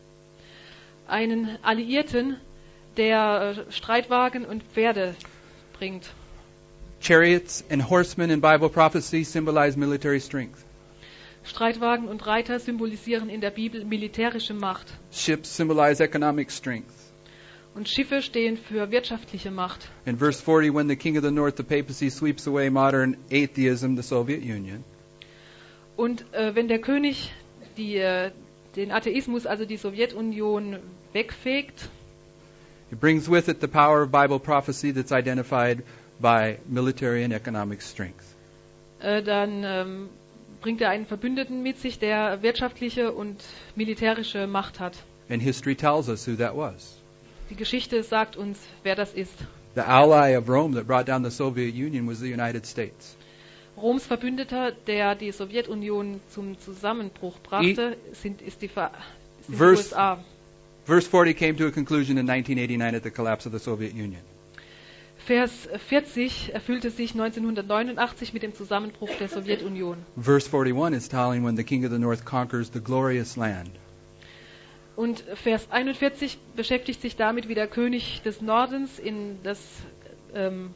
Einen Alliierten, der äh, Streitwagen und Pferde bringt. Chariots and horsemen in Bible prophecy symbolize military strength. Streitwagen und Reiter symbolisieren in der Bibel militärische Macht. Ships symbolize economic strength. Und Schiffe stehen für wirtschaftliche Macht. In verse forty, when the king of the north, the papacy, sweeps away modern atheism, the Soviet Union, Und äh, wenn der König die, äh, den Atheismus, also die Sowjetunion, wegfegt, it brings with it the power of Bible prophecy that's identified by military and economic strength. äh, dann ähm, bringt er einen Verbündeten mit sich, der wirtschaftliche und militärische Macht hat. And history tells us who that was. Die Geschichte sagt uns, wer das ist. The ally of Rome that brought down the Soviet Union was the United States. Roms Verbündeter, der die Sowjetunion zum Zusammenbruch brachte, sind, ist die, Ver- sind die Verse- U S A. Verse forty came to a conclusion in nineteen eighty-nine at the collapse of the Soviet Union. Vers vierzig erfüllte sich neunzehnhundertneunundachtzig mit dem Zusammenbruch der Sowjetunion. Verse forty-one is telling when the king of the north conquers the glorious land. Und Vers einundvierzig beschäftigt sich damit, wie der König des Nordens in das, ähm,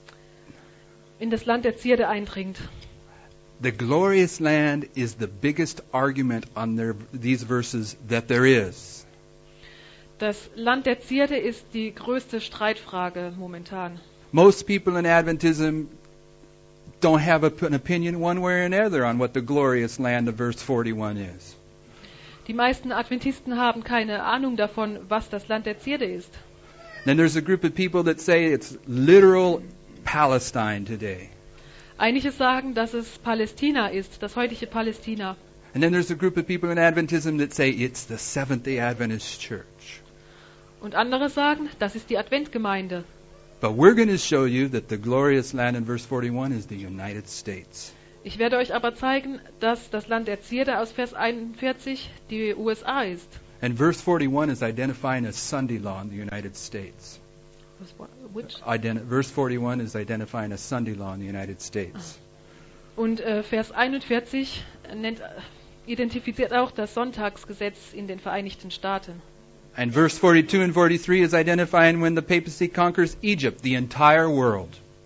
in das Land der Zierde eindringt. The glorious land is the biggest argument on their, these verses that there is. Das Land der Zierde ist die größte Streitfrage momentan. Most people in Adventism don't have a, an opinion one way or another on what the glorious land of verse forty-one is. Die meisten Adventisten haben keine Ahnung davon, was das Land der Zierde ist. Then there's a group of people that say it's literal Palestine today. Einige sagen, dass es Palästina ist, das heutige Palästina. And then there's a group of people in Adventism that say it's the Seventh-day Adventist Church. Und andere sagen, das ist die Adventgemeinde. But we're going to show you that the glorious land in verse forty-one is the United States. Ich werde euch aber zeigen, dass das Land der Zierde aus Vers einundvierzig die U S A ist. And verse forty-one is identifying a Sunday law in the United States. Which? Ident- verse forty-one is identifying a Sunday law in the United States. Und äh, Vers einundvierzig nennt, identifiziert auch das Sonntagsgesetz in den Vereinigten Staaten. And verse forty-two and forty-three is identifying when the papacy conquers Egypt, the entire world.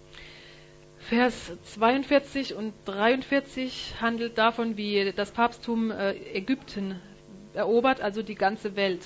Vers zweiundvierzig und dreiundvierzig handelt davon, wie das Papsttum äh, Ägypten erobert, also die ganze Welt.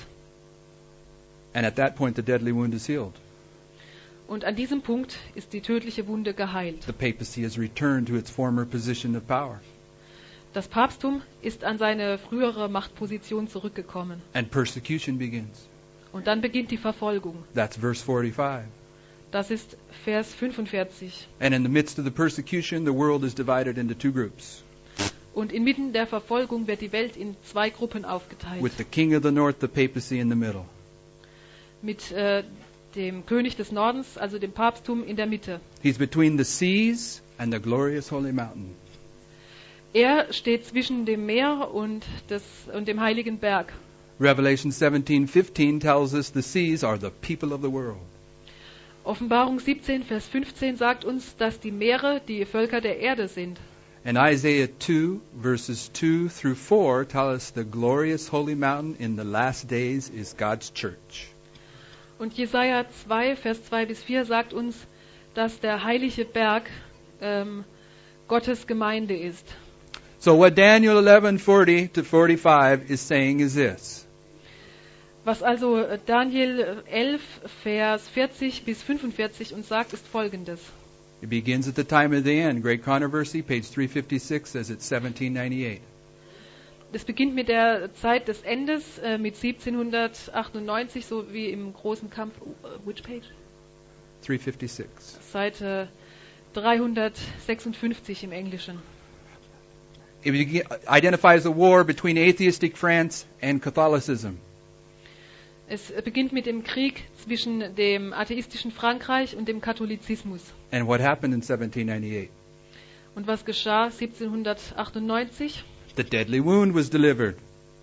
And at that point the deadly wound is healed. Und an diesem Punkt ist die tödliche Wunde geheilt. The papacy has returned to its former position of power. Das Papsttum ist an seine frühere Machtposition zurückgekommen. And persecution begins. Und dann beginnt die Verfolgung. That's verse forty-five. Das ist Vers fünfundvierzig. And in the midst of the persecution, the world is divided into two groups. Und inmitten der Verfolgung wird die Welt in zwei Gruppen aufgeteilt. With the king of the north, the papacy, in the middle. Mit äh, dem König des Nordens, also dem Papsttum, in der Mitte. He's between the seas and the glorious holy mountain. Er steht zwischen dem Meer und, des, und dem heiligen Berg. Revelation seventeen fifteen tells us the seas are the people of the world. Offenbarung siebzehn, Vers fünfzehn sagt uns, dass die Meere die Völker der Erde sind. And Isaiah two, verses two through four tell us the glorious holy mountain in the last days is God's church. Und Jesaja zwei, Vers zwei bis vier sagt uns, dass der heilige Berg ähm, Gottes Gemeinde ist. So what Daniel eleven forty to forty-five is saying is this. Was also Daniel elf, Vers vierzig bis fünfundvierzig uns sagt, ist Folgendes. It begins at the time of the end. Great Controversy, page three fifty-six, says it's seventeen ninety-eight. Das beginnt mit der Zeit des Endes, äh, mit siebzehnhundertachtundneunzig, so wie im großen Kampf. Uh, which page? three fifty-six. Seite dreihundertsechsundfünfzig im Englischen. It begin, identifies a war between atheistic France and Catholicism. Es beginnt mit dem Krieg zwischen dem atheistischen Frankreich und dem Katholizismus. And what happened in seventeen ninety-eight? Und was geschah siebzehnhundertachtundneunzig? The deadly wound was delivered.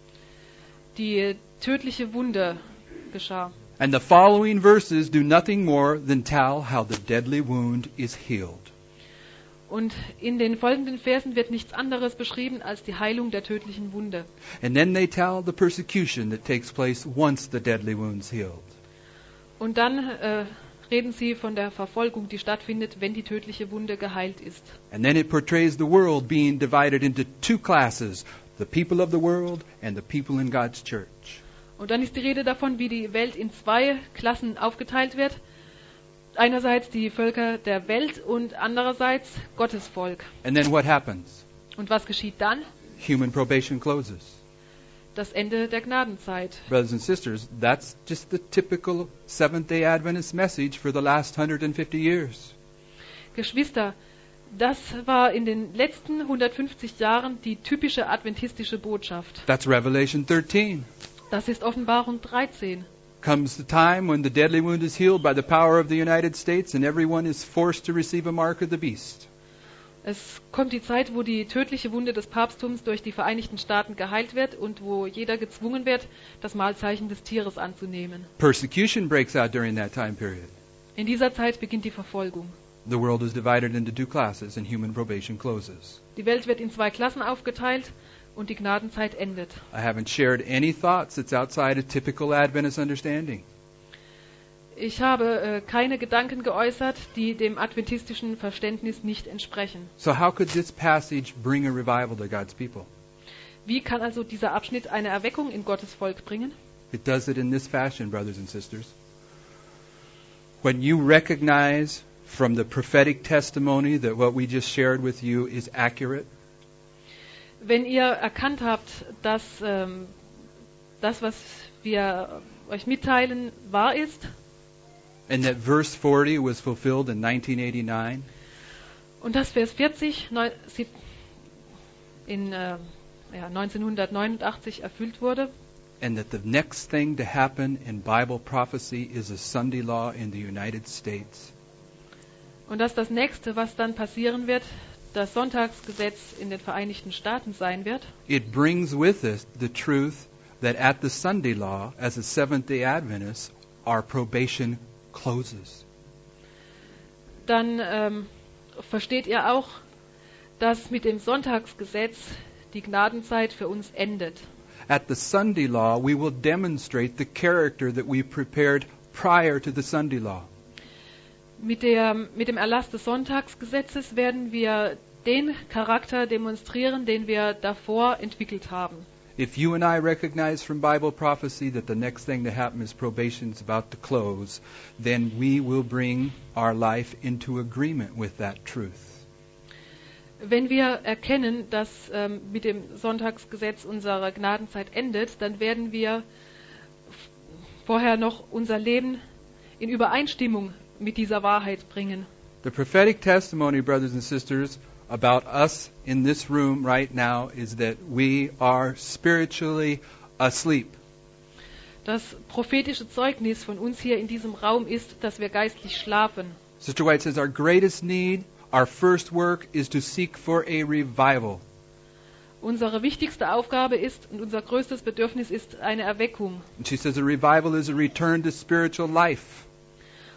Die tödliche Wunde geschah. And the following verses do nothing more than tell how the deadly wound is healed. Und in den folgenden Versen wird nichts anderes beschrieben als die Heilung der tödlichen Wunde. And then they tell the persecution that takes place once the deadly wound's healed. Und dann äh, reden sie von der Verfolgung, die stattfindet, wenn die tödliche Wunde geheilt ist. And then it portrays the world being divided into two classes, the people of the world and the people in God's church. Und dann ist die Rede davon, wie die Welt in zwei Klassen aufgeteilt wird. Einerseits die Völker der Welt und andererseits Gottes Volk. And then what happens? Und was geschieht dann? Human probation closes. Das Ende der Gnadenzeit. Brothers and sisters, that's just the typical Seventh-day Adventist message for the last one hundred fifty years. Geschwister, das war in den letzten hundertfünfzig Jahren die typische adventistische Botschaft. That's Revelation thirteen. Das ist Offenbarung dreizehn. Comes the time when the deadly wound is healed by the power of the United States and everyone is forced to receive a mark of the beast. Es kommt die Zeit, wo die tödliche Wunde des Papsttums durch die Vereinigten Staaten geheilt wird und wo jeder gezwungen wird, das Mahlzeichen des Tieres anzunehmen. Persecution breaks out during that time period. In dieser Zeit beginnt die Verfolgung. The world is divided into two classes and human probation closes. Die Welt wird in zwei Klassen aufgeteilt und die Gnadenzeit endet. I haven't shared any thoughts that's outside a typical Adventist understanding. Ich habe äh, keine Gedanken geäußert, die dem adventistischen Verständnis nicht entsprechen. So how could this passage bring a revival to God's people? Wie kann also dieser Abschnitt eine Erweckung in Gottes Volk bringen? It does it in this fashion, brothers and sisters. When you recognize from the prophetic testimony that what we just shared with you is accurate, wenn ihr erkannt habt, dass ähm, das, was wir euch mitteilen, wahr ist, and that verse forty was fulfilled in nineteen eighty-nine, und dass Vers vierzig neun, in äh, ja, neunzehnhundertneunundachtzig erfüllt wurde, and that the next thing to happen in Bible prophecy is a Sunday law in the United States, und dass das nächste, was dann passieren wird, das Sonntagsgesetz in den Vereinigten Staaten sein wird, it brings with it the truth that at the Sunday law, as a Seventh-day Adventist, our probation closes. Dann ähm, versteht ihr auch, dass mit dem Sonntagsgesetz die Gnadenzeit für uns endet. At the Sunday law, we will demonstrate the character that we prepared prior to the Sunday law. Mit, der, mit dem Erlass des Sonntagsgesetzes werden wir den Charakter demonstrieren, den wir davor entwickelt haben. If you and I recognize from Bible prophecy that the next thing to happen is probation is about to close, then we will bring our life into agreement with that truth. Wenn wir erkennen, dass ähm, mit dem Sonntagsgesetz unsere Gnadenzeit endet, dann werden wir f- vorher noch unser Leben in Übereinstimmung mit dieser Wahrheit bringen. The prophetic testimony, brothers and sisters, about us in this room right now is that we are spiritually asleep. Das prophetische Zeugnis von uns hier in diesem Raum ist, dass wir geistlich schlafen. Sister White says our greatest need, our first work, is to seek for a revival. Unsere wichtigste Aufgabe ist und unser größtes Bedürfnis ist eine Erweckung. And she says a revival is a return to spiritual life.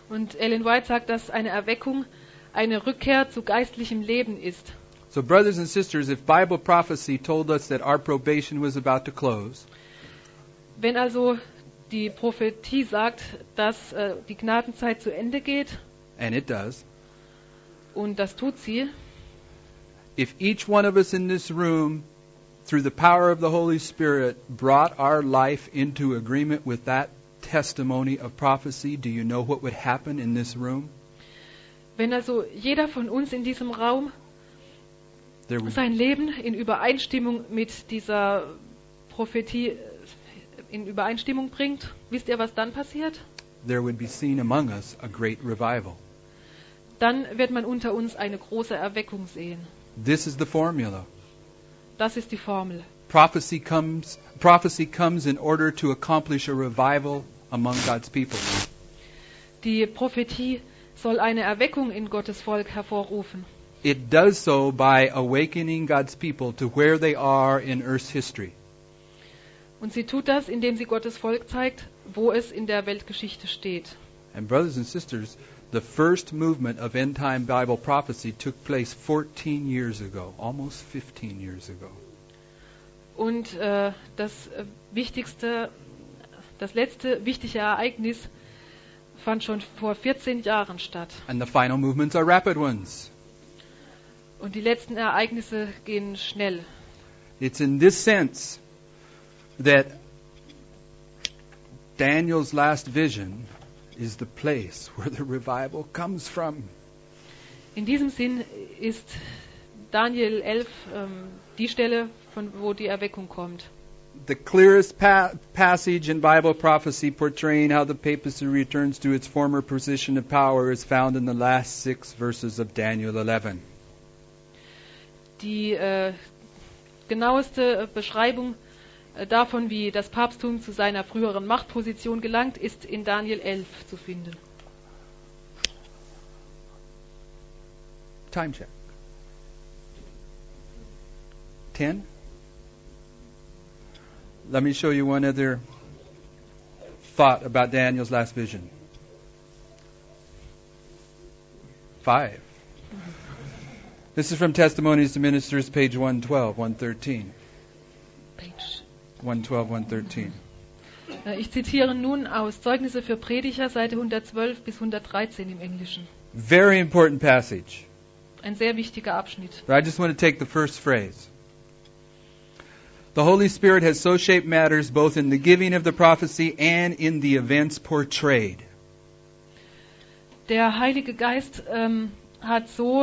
Und Ellen White sagt, dass eine Erweckung eine Rückkehr zu geistlichem Leben ist. So brothers and sisters, if Bible prophecy told us that our probation was about to close, Wenn also die Prophetie sagt, dass äh, die Gnadenzeit zu Ende geht, and it does, und das tut sie, if each one of us in this room, through the power of the Holy Spirit, brought our life into agreement with that testimony of prophecy, do you know what would happen in this room? wenn also jeder von uns in diesem Raum There would, sein Leben in Übereinstimmung mit dieser Prophetie in Übereinstimmung bringt, wisst ihr, was dann passiert? there would be seen among us a great revival. Dann wird man unter uns eine große Erweckung sehen. This is the formula. Das ist die Formel. Prophecy comes, prophecy comes in order to accomplish a revival among God's people. Die Prophetie soll eine Erweckung in Gottes Volk hervorrufen. It does so by awakening God's people to where they are in Earth's history. Und sie tut das, indem sie Gottes Volk zeigt, wo es in der Weltgeschichte steht. And brothers and sisters, the first movement of end-time Bible prophecy took place fourteen years ago, almost fifteen years ago. Und äh, das äh, wichtigste, das letzte wichtige Ereignis fand schon vor vierzehn Jahren statt. And the final movements are rapid ones. Und die letzten Ereignisse gehen schnell. It's in this sense that Daniel's last vision is the place where the revival comes from. In diesem Sinn ist Daniel elf ähm, die Stelle, von wo die Erweckung kommt. The clearest pa- passage in Bible prophecy portraying how the papacy returns to its former position of power is found in the last six verses of Daniel eleven. Die äh, genaueste Beschreibung äh, davon, wie das Papsttum zu seiner früheren Machtposition gelangt, ist in Daniel elf zu finden. Time check. Ten? Let me show you one other thought about Daniel's last vision. Five. This is from Testimonies to Ministers, page one twelve, one thirteen. Page. one twelve, one thirteen. Äh, Ich zitiere nun aus Zeugnisse für Prediger, Seite hundertzwölf bis hundertdreizehn im Englischen. Very important passage. Ein sehr wichtiger Abschnitt. But I just want to take the first phrase. The Holy Spirit has so shaped matters both in the giving of the prophecy and in the events portrayed. Der Heilige Geist ähm, hat so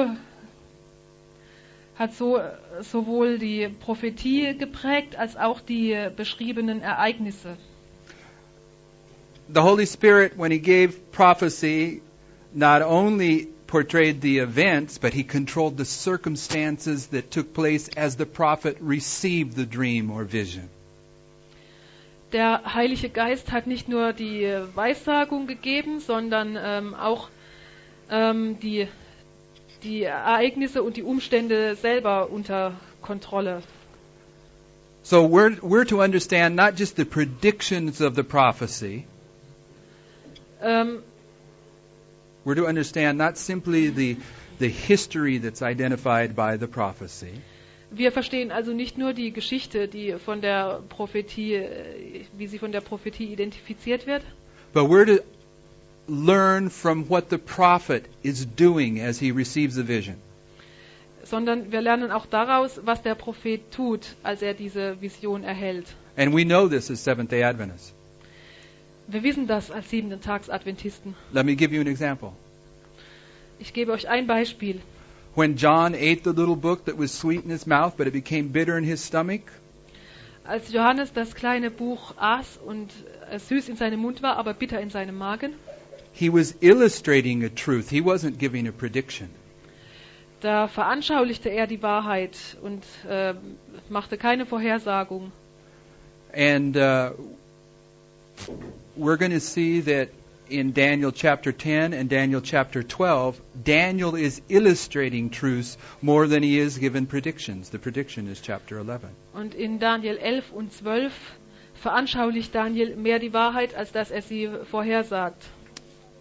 hat so sowohl die Prophetie geprägt als auch die äh, beschriebenen Ereignisse. The Holy Spirit, when He gave prophecy, not only portrayed the events, but He controlled the circumstances that took place as the prophet received the dream or vision. Der Heilige Geist hat nicht nur die äh, Weissagung gegeben, sondern ähm, auch ähm, die die Ereignisse und die Umstände selber unter Kontrolle. So we're, we're to understand not just the predictions of the prophecy, Ähm, we're to understand not simply the, the history that's identified by the prophecy, wir verstehen also nicht nur die Geschichte, die von der Prophetie, äh, wie sie von der Prophetie identifiziert wird, but we're to learn from what the prophet is doing as he receives the vision. sondern wir lernen auch daraus, was der Prophet tut, als er diese Vision erhält. And we know this as Seventh-day Adventists. Wir wissen das als Siebenten-Tags-Adventisten. Let me give you an example. Ich gebe euch ein Beispiel. When John ate the little book that was sweet in his mouth, but it became bitter in his stomach, Als Johannes das kleine Buch aß und es süß in seinem Mund war, aber bitter in seinem Magen, he was illustrating a truth. He wasn't giving a prediction. da veranschaulichte er die Wahrheit und äh, machte keine Vorhersagung. And uh, we're going to see that in Daniel chapter ten and Daniel chapter twelve, Daniel is illustrating truths more than he is given predictions. The prediction is chapter eleven. Und in Daniel elf und zwölf veranschaulicht Daniel mehr die Wahrheit, als dass er sie vorhersagt.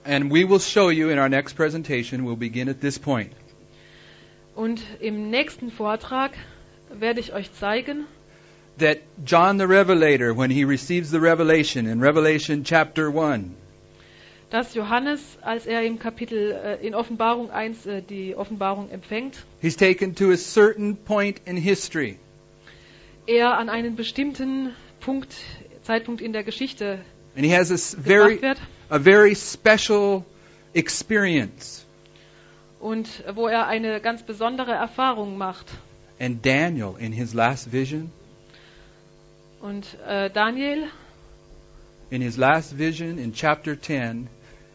And we will show you in our next presentation, we'll begin at this point, Und im nächsten Vortrag werde ich euch zeigen, that John the Revelator, when he receives the revelation in Revelation chapter one, dass Johannes, als er im Kapitel äh, in Offenbarung eins äh, die Offenbarung empfängt, he's taken to a certain point in history. er an einen bestimmten Punkt, Zeitpunkt in der Geschichte And he has a s- very, gebracht wird a very special experience. und wo er eine ganz besondere Erfahrung macht. And Daniel, in his last vision, Und äh, Daniel, in his last vision in chapter ten,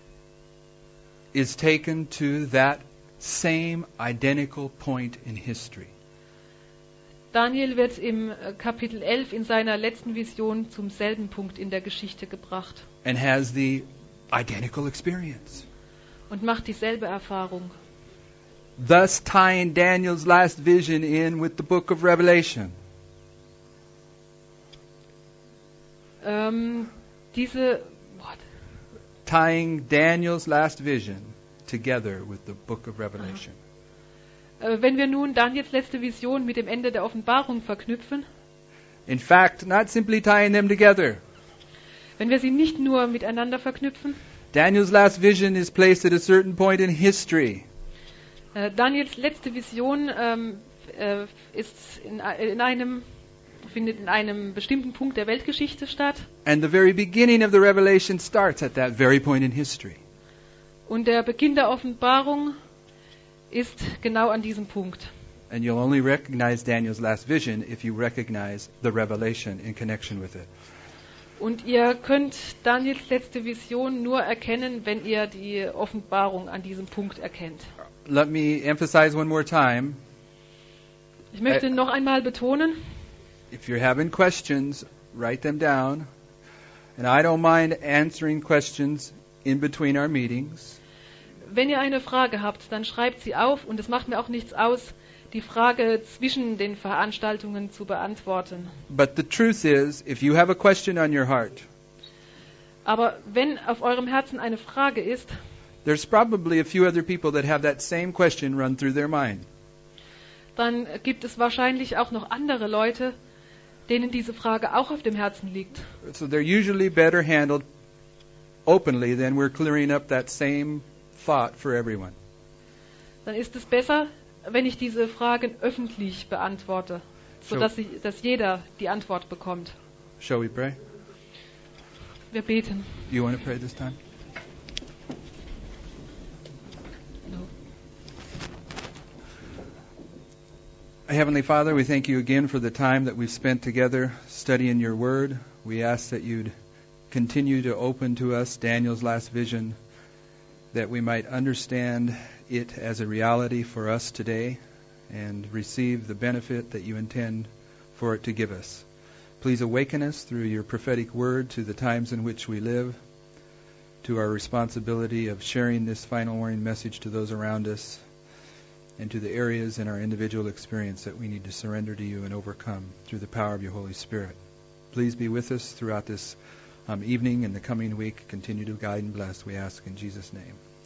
is taken to that same identical point in history. Daniel wird im äh, Kapitel elf in seiner letzten Vision zum selben Punkt in der Geschichte gebracht And has the identical experience. und macht dieselbe Erfahrung. Thus tying Daniel's last vision in with the book of Revelation. Ähm, diese what? Tying Daniel's last vision together with the book of Revelation. Äh, wenn wir nun Daniels letzte Vision mit dem Ende der Offenbarung verknüpfen, In fact, not simply tying them together. wenn wir sie nicht nur miteinander verknüpfen, Daniel's last vision is placed at a certain point in history. äh, Daniels letzte Vision ähm, äh, ist in, in einem, findet in einem bestimmten Punkt der Weltgeschichte statt And the very beginning of the revelation starts at that very point in history. und der Beginn der Offenbarung ist genau an diesem Punkt. And you'll only recognize Daniel's last vision if you recognize the revelation in connection with it. Und ihr könnt Daniels letzte Vision nur erkennen, wenn ihr die Offenbarung an diesem Punkt erkennt. Let me emphasize one more time. Ich möchte noch einmal betonen, If you're having questions, write them down. And I don't mind answering questions in between our meetings. wenn ihr eine Frage habt, dann schreibt sie auf und es macht mir auch nichts aus, die Frage zwischen den Veranstaltungen zu beantworten. But the truth is, if you have a question on your heart, Aber wenn auf eurem Herzen eine Frage ist, there's probably a few other people that have that same question run through their mind. dann gibt es wahrscheinlich auch noch andere Leute, denen diese Frage auch auf dem Herzen liegt. So they're usually better handled openly than we're clearing up that same thought for everyone. Dann ist es besser, wenn ich diese Fragen öffentlich beantworte, sodass sie, dass jeder die Antwort bekommt. Shall we pray? Wir beten. You want to pray this time? No. Heavenly Father, we thank you again for the time that we've spent together studying your word. We ask that you'd continue to open to us Daniel's last vision, that we might understand it as a reality for us today and receive the benefit that you intend for it to give us. Please awaken us through your prophetic word to the times in which we live, to our responsibility of sharing this final warning message to those around us, and to the areas in our individual experience that we need to surrender to you and overcome through the power of your Holy Spirit. Please be with us throughout this um, evening and the coming week. Continue to guide and bless, we ask in Jesus' name.